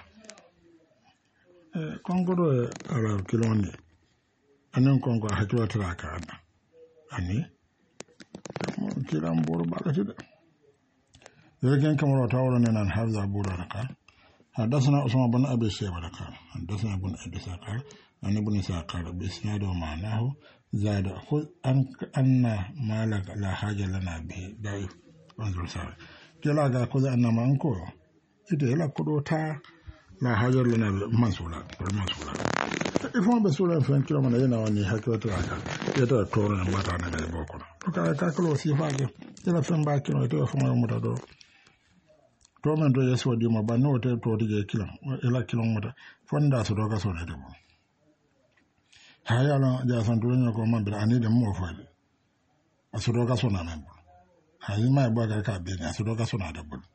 kongoro ala kiloni anen kongo hakilo traka ani kila mboro bala tede يرجع كما رأينا أن هذا أبو ركع حدثنا أسامة بن أبي شيبة ركع حدثنا بن أبي ساقر أن ابن ساقر بإسناد ومعناه زاد خذ أن ما لا حاجة لنا به ضعيف انظر سارة كلا خذ أن ما أنكو إذا لا كروتا لا حاجة لنا منصولا ifon be sura fen kilo man yana wani hakko to aka yata toro na mata na ga boko to ka kalo si faage ila fen ba kilo to fo mo muta do to men do yeso di ma banno te to dige kilo ila kilo muta fonda so do ka so ne de mo haya la ja san to nyo ko man be ani de mo fo aso do ka so na men hayi ma ba ka be ni aso do ka so na de bol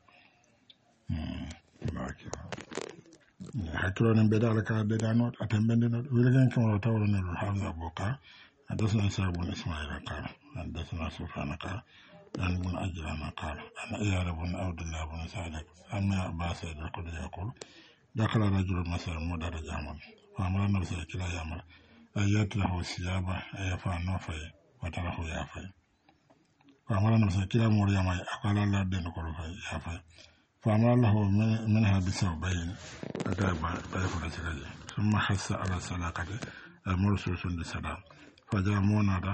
hakilo nan be dala ka de danot atembende no wilagen kam tawro ne hamza boka adasna sabun ismail ka adasna sufana ka dan bun ajrana ka ana iyara bun abdullah bun sadiq amma abasa da ko yakul dakala rajul masal mudara jamal fa amara nafsa kila yamal ayat lahu siyaba ayafa nafai wa tarahu yafai fa amara nafsa kila muriyama akala la den ko fa yafai فأمر له منها بثوبين أتابع طيف الأسرية ثم حث على السلاقة مرسوس للسلام فجاء مونادا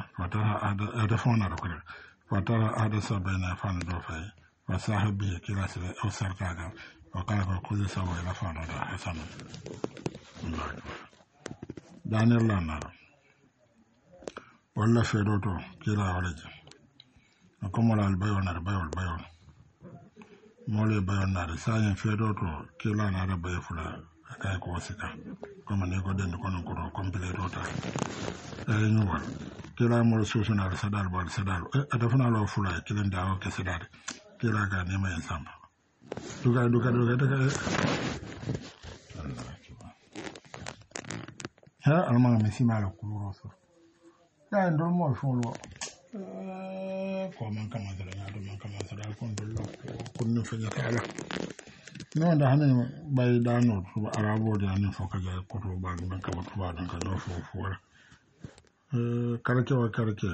فترى أحدث بين فان دوفي وصاحب به كلا سلا أو سرقاقا وقال فخذ سوى إلى فانودا حسنا الله أكبر داني الله نار ولا فيروتو كلا ولجي وكم ولا البيو نار البيو mole bayon na da sayin fedo to kila na da bai fula kai ko sika kuma ne ko den ko non ko complete ta ni wal kila mo so so na sadal bal sadal ada funa lo fula kila da o ke sadal kila ga ne mai samba duga daga ha alma me si malo kuluro so ya ndo mo folo ko man kama da na do man kama da kon dollo kunnu fanya kala no da hanen bay dano to arabo da ne foka ga ko to ba ban kama to ba dan ka do fo wala karake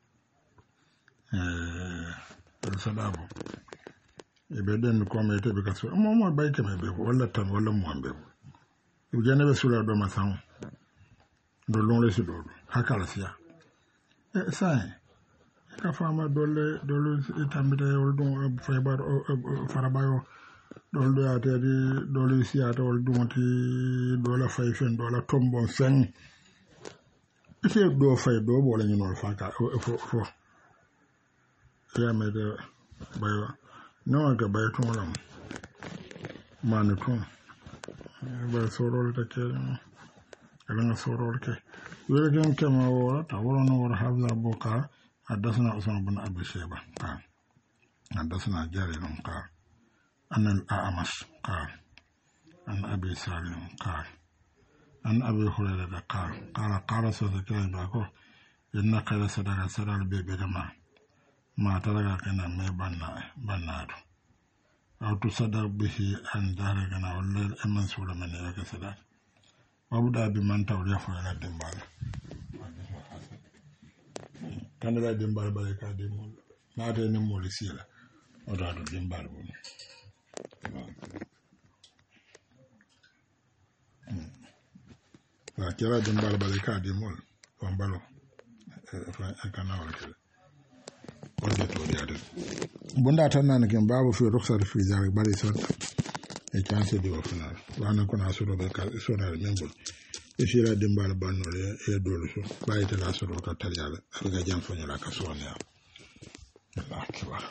sadabo e be den ko me te be ka so mo bay ke me be wala tan wala mo ambe e jene be sura do masan do lon le do hakala siya sai ka fama dole itambita wol dum faybar farabayo dole ya tedi dole siata wol dumati dole fay fen dole tombon fen ite do fay do bo la ñu non fa ka fo ya me de bayo no ga bayo to lam manu to ba sorol ta ke ala nga sorol ke wala gam kama wala ta wala no wala habza boka حدثنا أسامة بن أبي شيبة قال حدثنا جرير قال أن الأعمش قال عن أبي سالم قال عن أبي هريرة قال سوسكين باكو إن خير صدقة صدقة بيبدما ما ترى كنا مي بنادو أو تصدق به عن دارنا والليل أمن سورة من يك صدقة وابدأ بمن تولي فعل الدمبال kandala dimbal bare ka de mo na de ne mo le sila o da do dimbal bo la kera dimbal bare ka de mo ko mbalo fa kana wala kele wanda to da bunda tan nan ken babu fi rukhsat fi zalik bari son e chance di wa final wana kuna suro be ka sona membol e shira dimbal banore e dolu so bayita la suro ka talyala abiga jam fonyo la ka sonya Allah kibar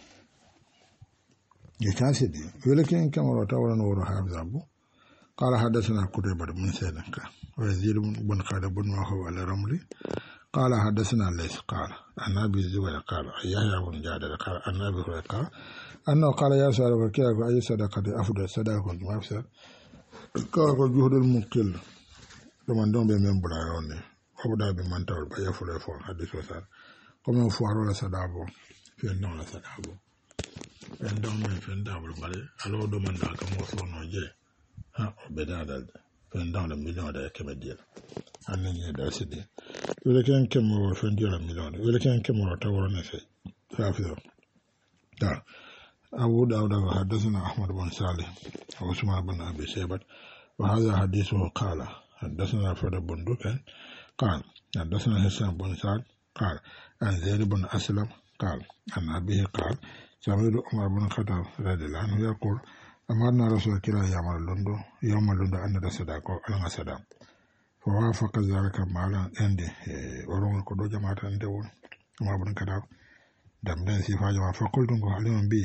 e chance di wala ken kamaro tawran woro habzabu قال حدثنا قتيبة بن سعيد ويزيد بن خالد بن وهب الرملي قال حدثنا ليث قال عن ابي الزبير قال يحيى بن جابر قال عن ابي هريره قال انه قال يا سؤال وكيف اي صدقه افضل صدقه ما افسر قال جهد المقل لمن دون بمن براوني وبدا بمن تول بيفول فون حديث وسال كما فوارو لا صدابو في نون لا صدابو en don men fen dabul bale alo do man da ka mo so no je ha bedadal fen dans le million de kemedil anni ni da sidi wala ken kemo fen di la million wala ken kemo tawro na fe fafido da abu dawud wa hadathana ahmad bin salih wa usman bin abi shaybat wa hadha hadithu qala hadathana fada bin dukan قال حدثنا هشام بن سعد قال عن زيد بن أسلم قال عن أبيه قال سمعت عمر بن الخطاب رضي الله عنه يقول أمرنا رسول الله يوم لندو أن تصدق على صدق فوافق ذلك مالا عندي ورون كدو جماعة عندي عمر بن الخطاب دمدن سيفا جماعة فقلت عليهم بي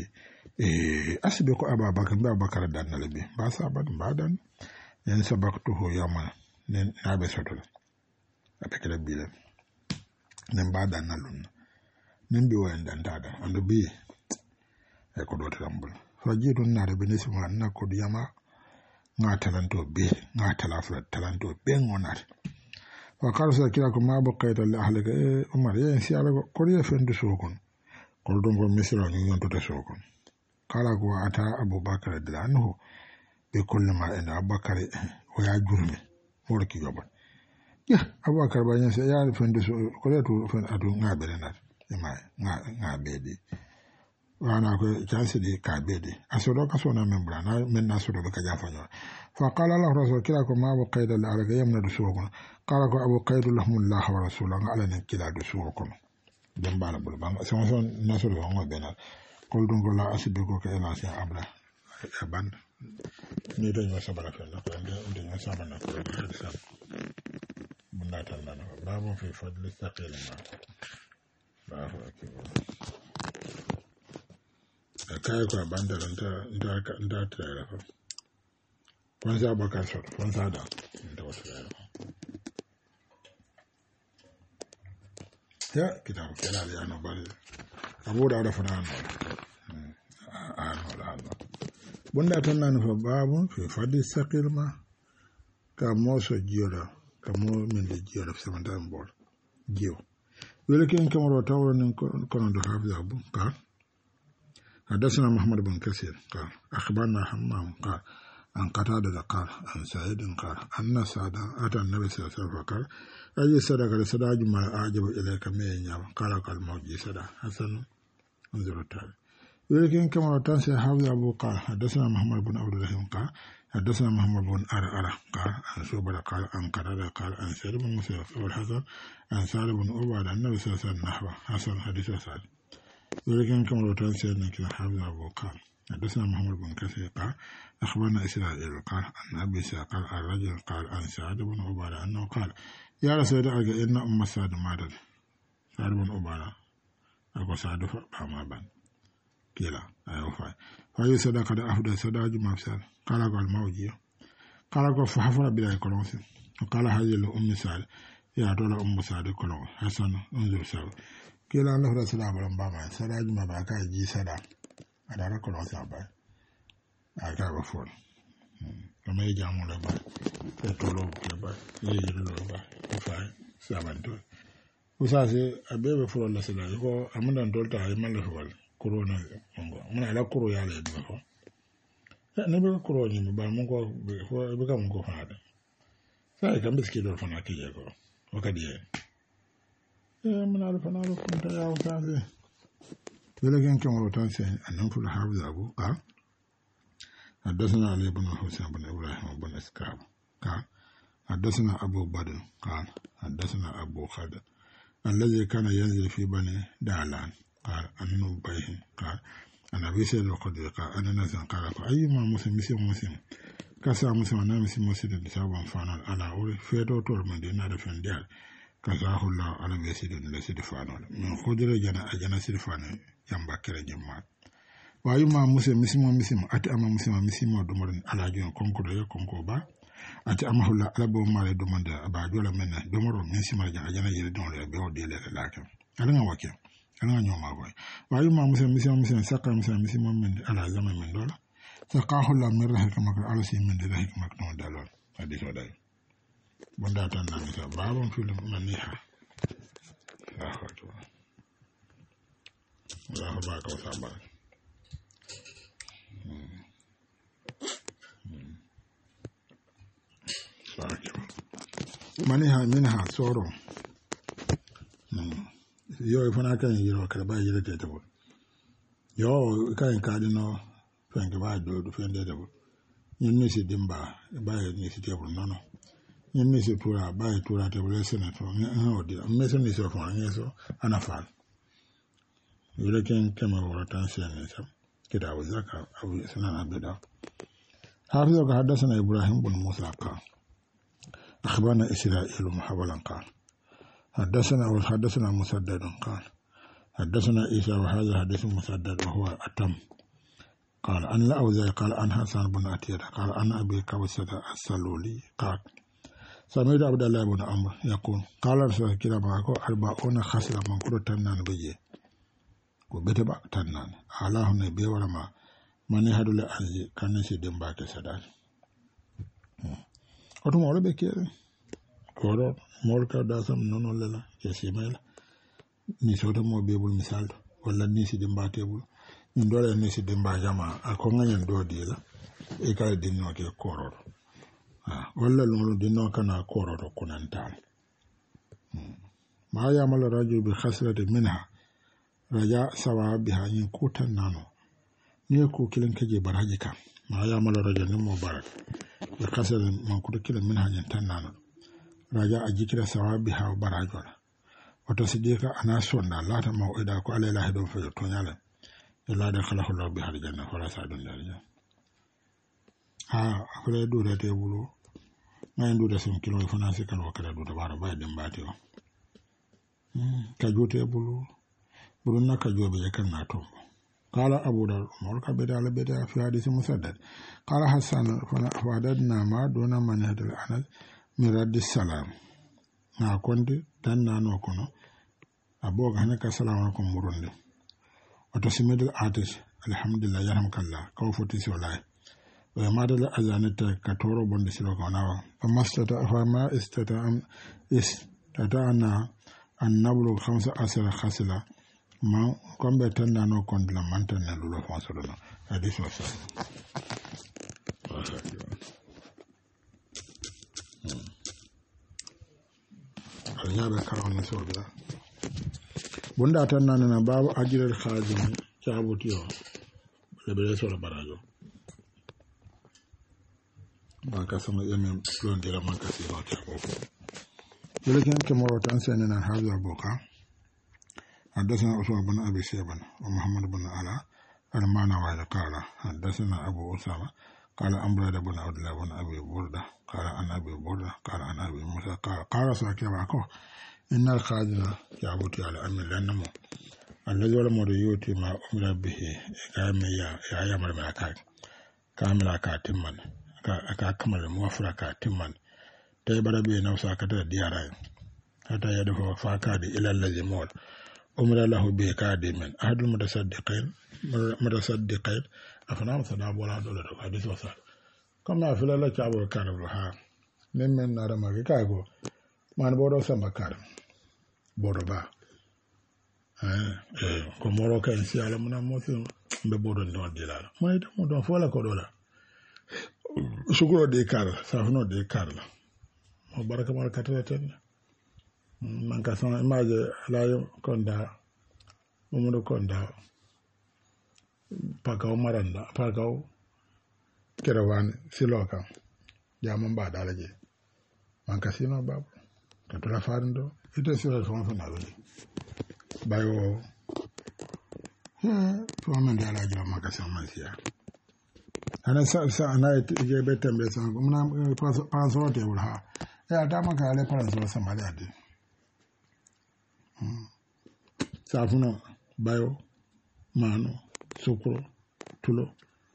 أسبق أبا بكر دان لبي بس أبدا بعدا ين سبقته يوما نابي سوتل apekele bile nembada nalun nembi wenda ndada ando bi e ko do tambul fajitu nare benesi ma na ko diyama nga talanto be nga talafra talanto be ngonat wa karsa kila ko ma baqayta li ahlika umar yen si ala ko riya fendu sokon ko don ko misra ni yon to sokon kala ko ata abubakar radhiyallahu be kullu ma ina abubakar o ya jurmi horki yoba ya abubakar bayan sai ya fende so ko le to fen adu ngabe na mai ngabe di wana ko chance di ka be di asodo ka sona membra na men na sodo ka ja fanyo fa qala allah rasul kila ko ma bu qaida al arga yamna du suko qala ko abu qaida lahumullah wa rasulahu ala nan kila du suko dem bala bul bang so na sodo ngabe na kol dun ko la asibe ko ka ela sa abla ban ni dañu sabara fa na ko dañu sabana ko مناتا لنا باب في فضل الثقيل ما الله أكبر كايكو باندر انت ترى فانسا بكاسر فانسا دا انت وترى يا كتاب كلا لي انا بال ابو داود فنان انا بندا تنان فباب في فضل الثقيل ما كموسو جيولا kamo min de jiyo da sama dan bol jiyo wele ken kamaro tawron kono do hafiz abu ka hadathana muhammad bin kasir ka akhbarna hammam ka an qatada da ka an sa'id ka anna sada ata nabi sallallahu alaihi wasallam ayi sadaka da sadaju ma ajabu ilayka me nya kala kal mawji sada hasan unzuru ta wele ken kamaro tan sai hafiz abu ka hadathana muhammad bin abdurrahim ka حدثنا محمد بن أرى قال عن شعبة قال عن قتادة قال عن سعيد بن مسيب والحسن عن سعد بن عبادة عن النبي صلى الله عليه وسلم نحو حسن حديث سعد ولكن كما لو تنسينا كذا حافظ أبو قال حدثنا محمد بن كثير قال أخبرنا إسرائيل قال عن أبي سعد قال الرجل قال عن سعد بن عبادة أنه قال يا رسول الله إن أم سعد ماتت سعد بن عبادة أبو سعد فما بان كلا أيوة فأي صدقة أفضل صدقة ما في قال قال موجي قال قال فحفر بلا كلام وقال هذه الأم سعد يا دولة أم سعد كلام حسن انظر سعد كلا الله رسول الله بلما سعد ما بقى جي سعد هذا كلام سعد هذا بفول كما يجامل له يتولو كبا يجلو له فاي سامندو وساسي أبي بفول الله سعد هو أمنا دولتا يمل فول كورونا من على كورو يا له دو ne be kuro ni ba mun ko be ka mun ko faade sai kan biski do fana kije ko o kadi mun ala fana ro kun ta ya o faade wala gen kan ro tan sai annan ful hafiz abu ka حدثنا علي بن حسين بن ابراهيم بن اسكاب قال حدثنا ابو بدر قال حدثنا ابو خالد الذي كان ينزل في بني دالان قال عن نبيه قال أنا بيسير القدر قال أنا نزل قال أيما مسلم كسا مسلم أنا مسلم لسابا فانا على أولي فيدو طول من دينا رفن ديال كساه الله على بيسير لسيد فانا من خدر جنا سيد فانا ينبا كرا جماعت وأيما مسلم أتي أما مسلم دمرن على جون كونكو با أتي أما الله على بو مالي دمرن أبا جولا منا دمرن مسلم جنا يردون لبيو ديال لكن أنا وكي أنا نيوم أقول وأيما مسلم سكر مسلم من على زمن من دولا سقاه الله من رحمة مكر على سي من رحمة مكر دالون حديث وداي بندا تانا مثلا بابون في المنيحة الله أكبر الله باك وصابر منيحة منها صورو yo fana kan yiro kala ba yiro te tabo yo kan ka dino fenge ba do fende tabo nyinne si dimba ba ni si tabo nono nyinne si tura ba tura tabo le senator ni odi meso ni so fa ni so ana fa yiro ken kema wala tan sen ni sam kida wazaka abu sanan abda hafiz ka hadathana ibrahim bin musa ka akhbarana isra'il muhawalan qala حدثنا مسدد قال حدثنا عيسى وهذا حديث مسدد وهو أتم قال أن الأوزاعي قال عن حسن بن عتير قال عن أبي كوثر السلولي قال سمعت عبد الله بن عمرو يقول قال رسول الله كلا معكو 40 خسر من كل تنان بيجي وبتبع تنان علاه نبي ولما من يهدو لأجي كان يسيدن باك سدان أتم أولا بكير koro molka da sam nono lela ke simela ni soto mo bebul misal wala ni si dimba tebul ni dole ni si dimba jama ako nganyen do dila e kala dinno ke koro wala lo dinno kana koro to kunantal ma ya mal rajul bi khasrati minha raja sawabiha yin kutan nano ni ko kilin kaje baraji kan ma ya mal rajul ni mo barak bi khasrati man kuto kilin minha yin tan nano raja ajikira sawabiha wa barajola wato sidika ana sonda lata mawida ko ala ilahi don fayo to nyala illa da khalahu Allah bi har janna wala sadun darja akure do da te bulu ngay do da sim kilo fana se kan wakala do da bara bay dem bati o ka jote bulu burun na ka jobe kan na to qala abu dar umar ka bida fi hadith musaddad qala hasan fa wadadna ma dona man hadal anas miradi salam na konde tan nano kono aboga hanaka salamu alaikum muronde wato simidal atish alhamdulillah yarhamkallah kaw foti solay wa madal azanata katoro bonde silo konawa fama istata ana an nablu 15 khasila ma kombe tan nano konde la mantan na lulo fonsodono hadith wasa alnyabe karawne sobira bunda tan nanana babu ajiral khazim cabutiyo lebere solo barajo banka sama yemen londira manka si no cabo yeleken ke mo tan senena haza boka حدثنا عثمان بن أبي شيبة ومحمد بن علاء المعنى قال حدثنا أبو أسامة قال أمرد بن عبد الله بن أبي بردة قال عن أبي بردة قال عن أبي موسى قال ساكي معكو إن الخازن يعبد على أمر لأنه الذي ولم يؤتي ما أمر به كامل يا يعمل ملكات كامل كاتمان كامل موفر كاتمان تيبر به نفسه كتر ديارين حتى يدفع فاكاد إلى الذي مول أمر له به كادما أحد المتصدقين أفنام صداب ولا دولة حديث وصال كما في الله تعبر كارب لها ممن نرى ما كايكو ما نبورو سما كارب بورو با كمورو كنسي على منا موسم ببورو نون ديلا ما يتمو دون فولا كودولا شكرا دي كارل سافنو دي كارل مبارك مبارك تلاتين man ka son image layo konda umudo konda pakaw maranda pakaw kerawan siloka jaman ba dalaje man ka sino babu ka tola farndo ite silo fon fon alaje bayo to men da ala jira maka san man siya ana sa ana je be tembe san muna paso te wala ya ta maka ale paso san mali ade safuna bayo mano sukro tulo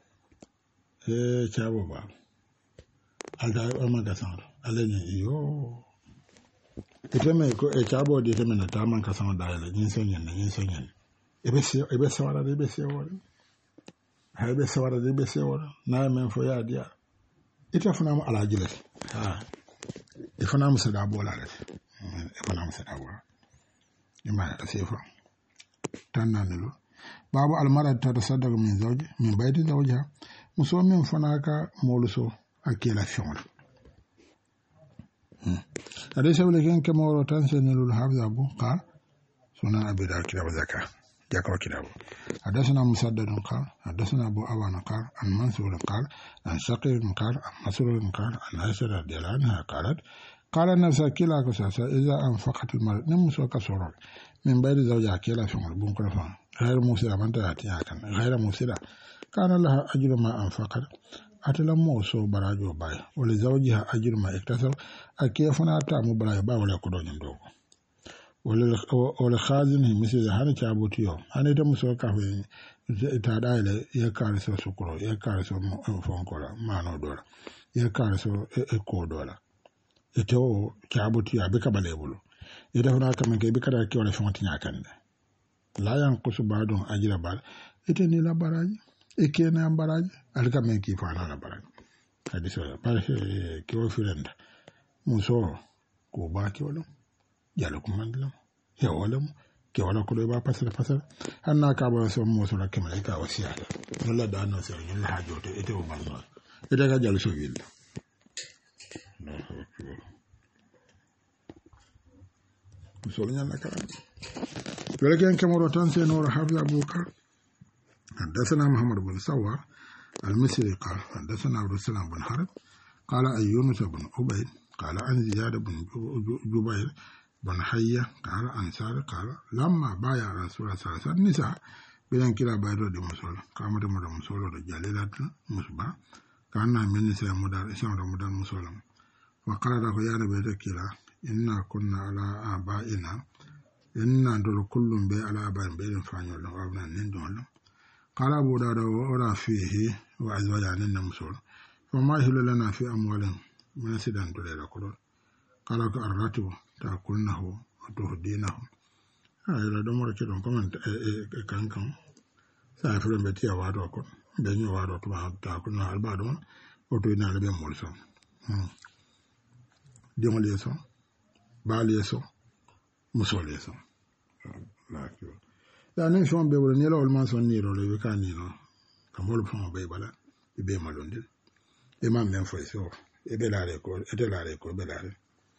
chabo ba alda maka san ale ni yo ite me ko chabo de te me na ta man ka san da ile yin sonyen ebe sawara de ebe sewora haybe sawara de ebe sewora na men fo ya dia ita fana mu alajile ifana mu sada bola le ifana mu sada bola ima sefa tananelo babu almara ta tasaddaq min zawji min bayti zawjiha muso min fana ka moluso akela fiona ade sabule ken ke mawro tan senelul hafiz abu qal sunan abi dawud kitab zakah جاكو كتابه حدثنا مسدد قال حدثنا أبو أوان قال عن منصور قال عن شقيق قال عن مسرور قال عن عائشة رضي الله عنها قال النفس كلا كساسا إذا أنفقت المرء نمس وكسر من بين زوجها كلا في مربون كرفان غير موسرة من تأتيها كان غير موسرة كان لها أجر ما أنفقت أتلا موسو براجو باي ولزوجها أجر ما اكتسب أكيفنا تامو براي باي ولا كدون يندوه wala khazin misali hana ci abutiyo hana ita musu kafe ta daile ya kare so sukuro ya kare so fonkola mano dola ya kare so eko dola ita o ci abutiyo abika balebulu ita fana kama ke bika da ke wala fonti nyakan la yan kusu badon ajira bal ita ni la baraji ike na baraji alka men ki fana la baraji hadiso ba ke o firenda muso ko ba ke wala yalo kumandlam ya walam ke wala ko ba pasal hanna ka ba so mo so rakema ka wasiya wala da no so yin hajo to ite o manzo ite ka jalo so yilla so nyana ka wala ken kamaro tan se no hafiz abubakar حدثنا محمد بن سوار المصري قال حدثنا عبد السلام بن حرب قال أيونس بن عبيد قال عن زياد بن جبير بن حية قال أنصار قال لما بايع رسول الله صلى الله عليه وسلم النساء بين كلا بايرو دي مسول قامت مدام مسول رجالات مصبا كان من نساء مدار اسم رمضان مسول وقال له يا نبي كلا إنا كنا على آبائنا إنا دول كل بي على آبائنا بين فانيول وابنا نندول قال أبو داود وأرى فيه وأزواجنا مسول فما يهل لنا في أموالهم من سيدان دولار كلور قال الراتب تأكلنه وتهدينه إلى دمر كده كمان كان سافر بيتي وادو كون بيني وادو تأكلنا البعضون وتوينا لبيع مولسون ديون ليسون باليسون مسوليسون يعني شو عم بيقول نيلو الماسون نيلو اللي كان نيلو كمول فهم بيبلا بيبي مالوندل إمام من فيسو إبلاريكو إدلاريكو إبلاري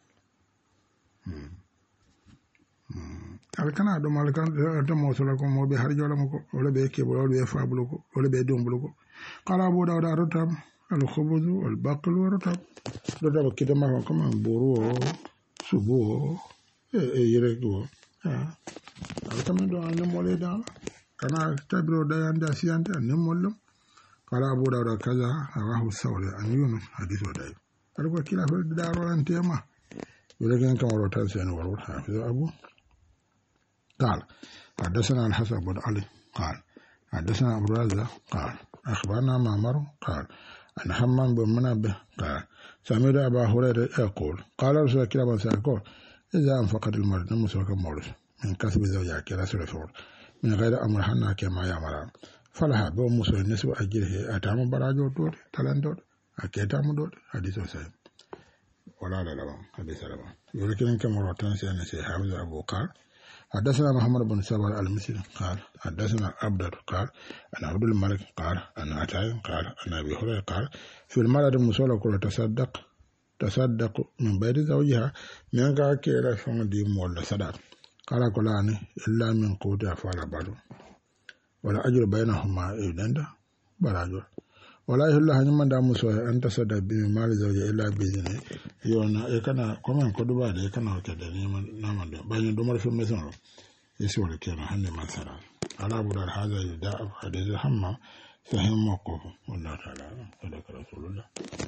alkana do malkan do mosula ko mo be harjola mo ko wala be ke wala be fabulu ko wala be dombulu ko qala abu dawud arutam al khubuz wal baql wa rutab do do kida ma ko man buru subu yere go alkana do an mole da kana tabro da yanda siyanta ne mollum qala abu dawud kaza rawahu sawri an yunus hadithu dai alko kila fa daro an tema ولكن كما روتان سين ورور حافظ أبو قال حدثنا الحسن بن علي قال حدثنا أبو رازة قال أخبرنا معمر قال أن حمام بن منبه قال سمعت أبا هريرة يقول قال رسول الله صلى الله عليه وسلم إذا أنفقت المرأة مسوك مورس من كسب زوجها كلا سلفور من غير أمر حنا كما يعمل فلها بو مسوك نسو أجره أتام براجو دور تلان دور أكيتام دور حديث سيد ولا لا حديث لا ولكن كما روتان سين سي حافظ أبو قال حدثنا محمد بن سبر المصري قال حدثنا عبد قال أنا عبد الملك قال أنا عتاي قال أنا أبي هريرة قال في المرأة المسولة كل تصدق من بيت زوجها من قال كيلا فما دي مول صدق قال كلاني إلا من قوت أفعال بارو ولا أجر بينهما إذن براجل ولا يهل هنيمان دا مسوى أن تصدق بمال زوجها إلا بإذنه يونا يكنا كمان كدوبا ده يكنا وكذا نعم ده بين دومر في المسون يسوى كنا هني ما سرا على أبو هذا يدعى حديث الحمام صحيح موقوف والله تعالى صدق رسول الله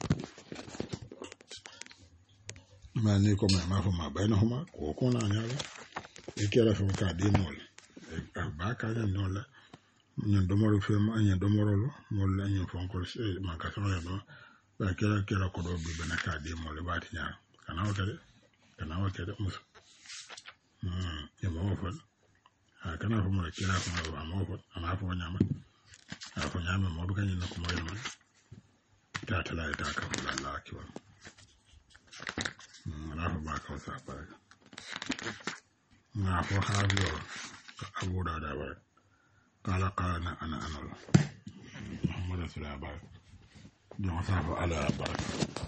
ما نيكم ما فما بينهما وكون أن يلا يكلا في مكادين ولا باكا ولا ñen domoro fe ma ñen domoro lo molla ñen fonko ma ka so no ba kera ko do bi bana ka di mo le bati nya kana wata musu ya mo fa kana fu mo kera ko ma mo fa ana fu nya ma fu nya ma mo kan ni ko mo yema ta tala ta ka fu Allah ki wa ana fu ba ka sa ba na fu ha yo abu da ba قال أنا محمد رسول الله بارك جمع صاحب على بركة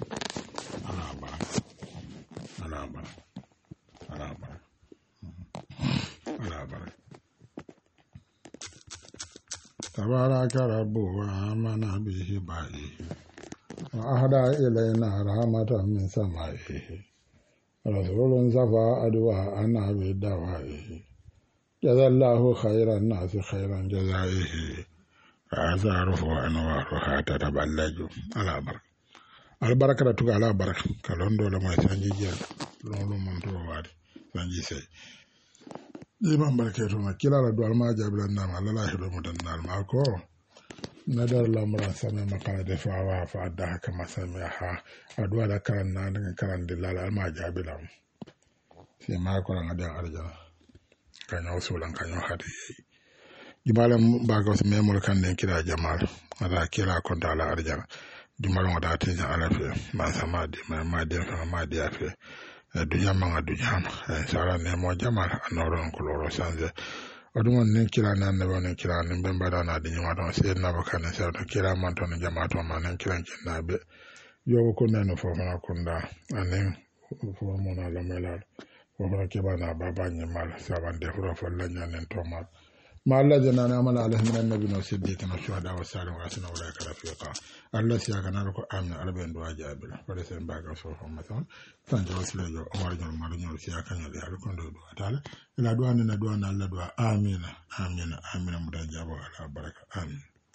تبارك رب وآمن به بعيه وأهدى إلينا رحمة من سمائه رسول صفى أدواءنا بدوائه جزا الله خير الناس خيرا جزائه آثاره وأنوارها تتبلج على بركة البركة تقع على بركة كالون دولا ما سانجي جل لولو من تواري سانجي سي لمن بركة ما كلا لدوال ما جاب لنا ما لا يحلو مدنال ما كو ندر الأمر سمع مقال دفاعها فأدها كما سمعها أدوال كرن نان كرن دلال ما جاب لهم فيما كرن أدى أرجل kanyo sulan kanyo hadi jumala bago se memol kande kira jamal ada kira ko dala arjana jumala wada tin ala fe ma sama di ma di afe dunya manga dunya sara ne mo jamal anoron ko loro sanze odum ne kira nan ne wona kira ne bemba dana di nyama don se na bakane se to kira man ton jama to man ne kira kinnabe yo ko neno fo na kunda anen fo mo na la melal وفرا كبانا بابا نيمال سابان دفرا فلا نيانن تومال ما الله جنانا عمل عليه من النبي والصديق والشهداء والصالحين وحسن اولئك رفيقا الله سيغنا لكو امن اربن دوا جابل فلسن باغا سوفو مثلا فانجو سليو عمر جون مارنيو سياكا نيو يالو كوندو دوا تعالى الى دوا ننا دوا الله دوا امين امين امين مدجابو على بركه امين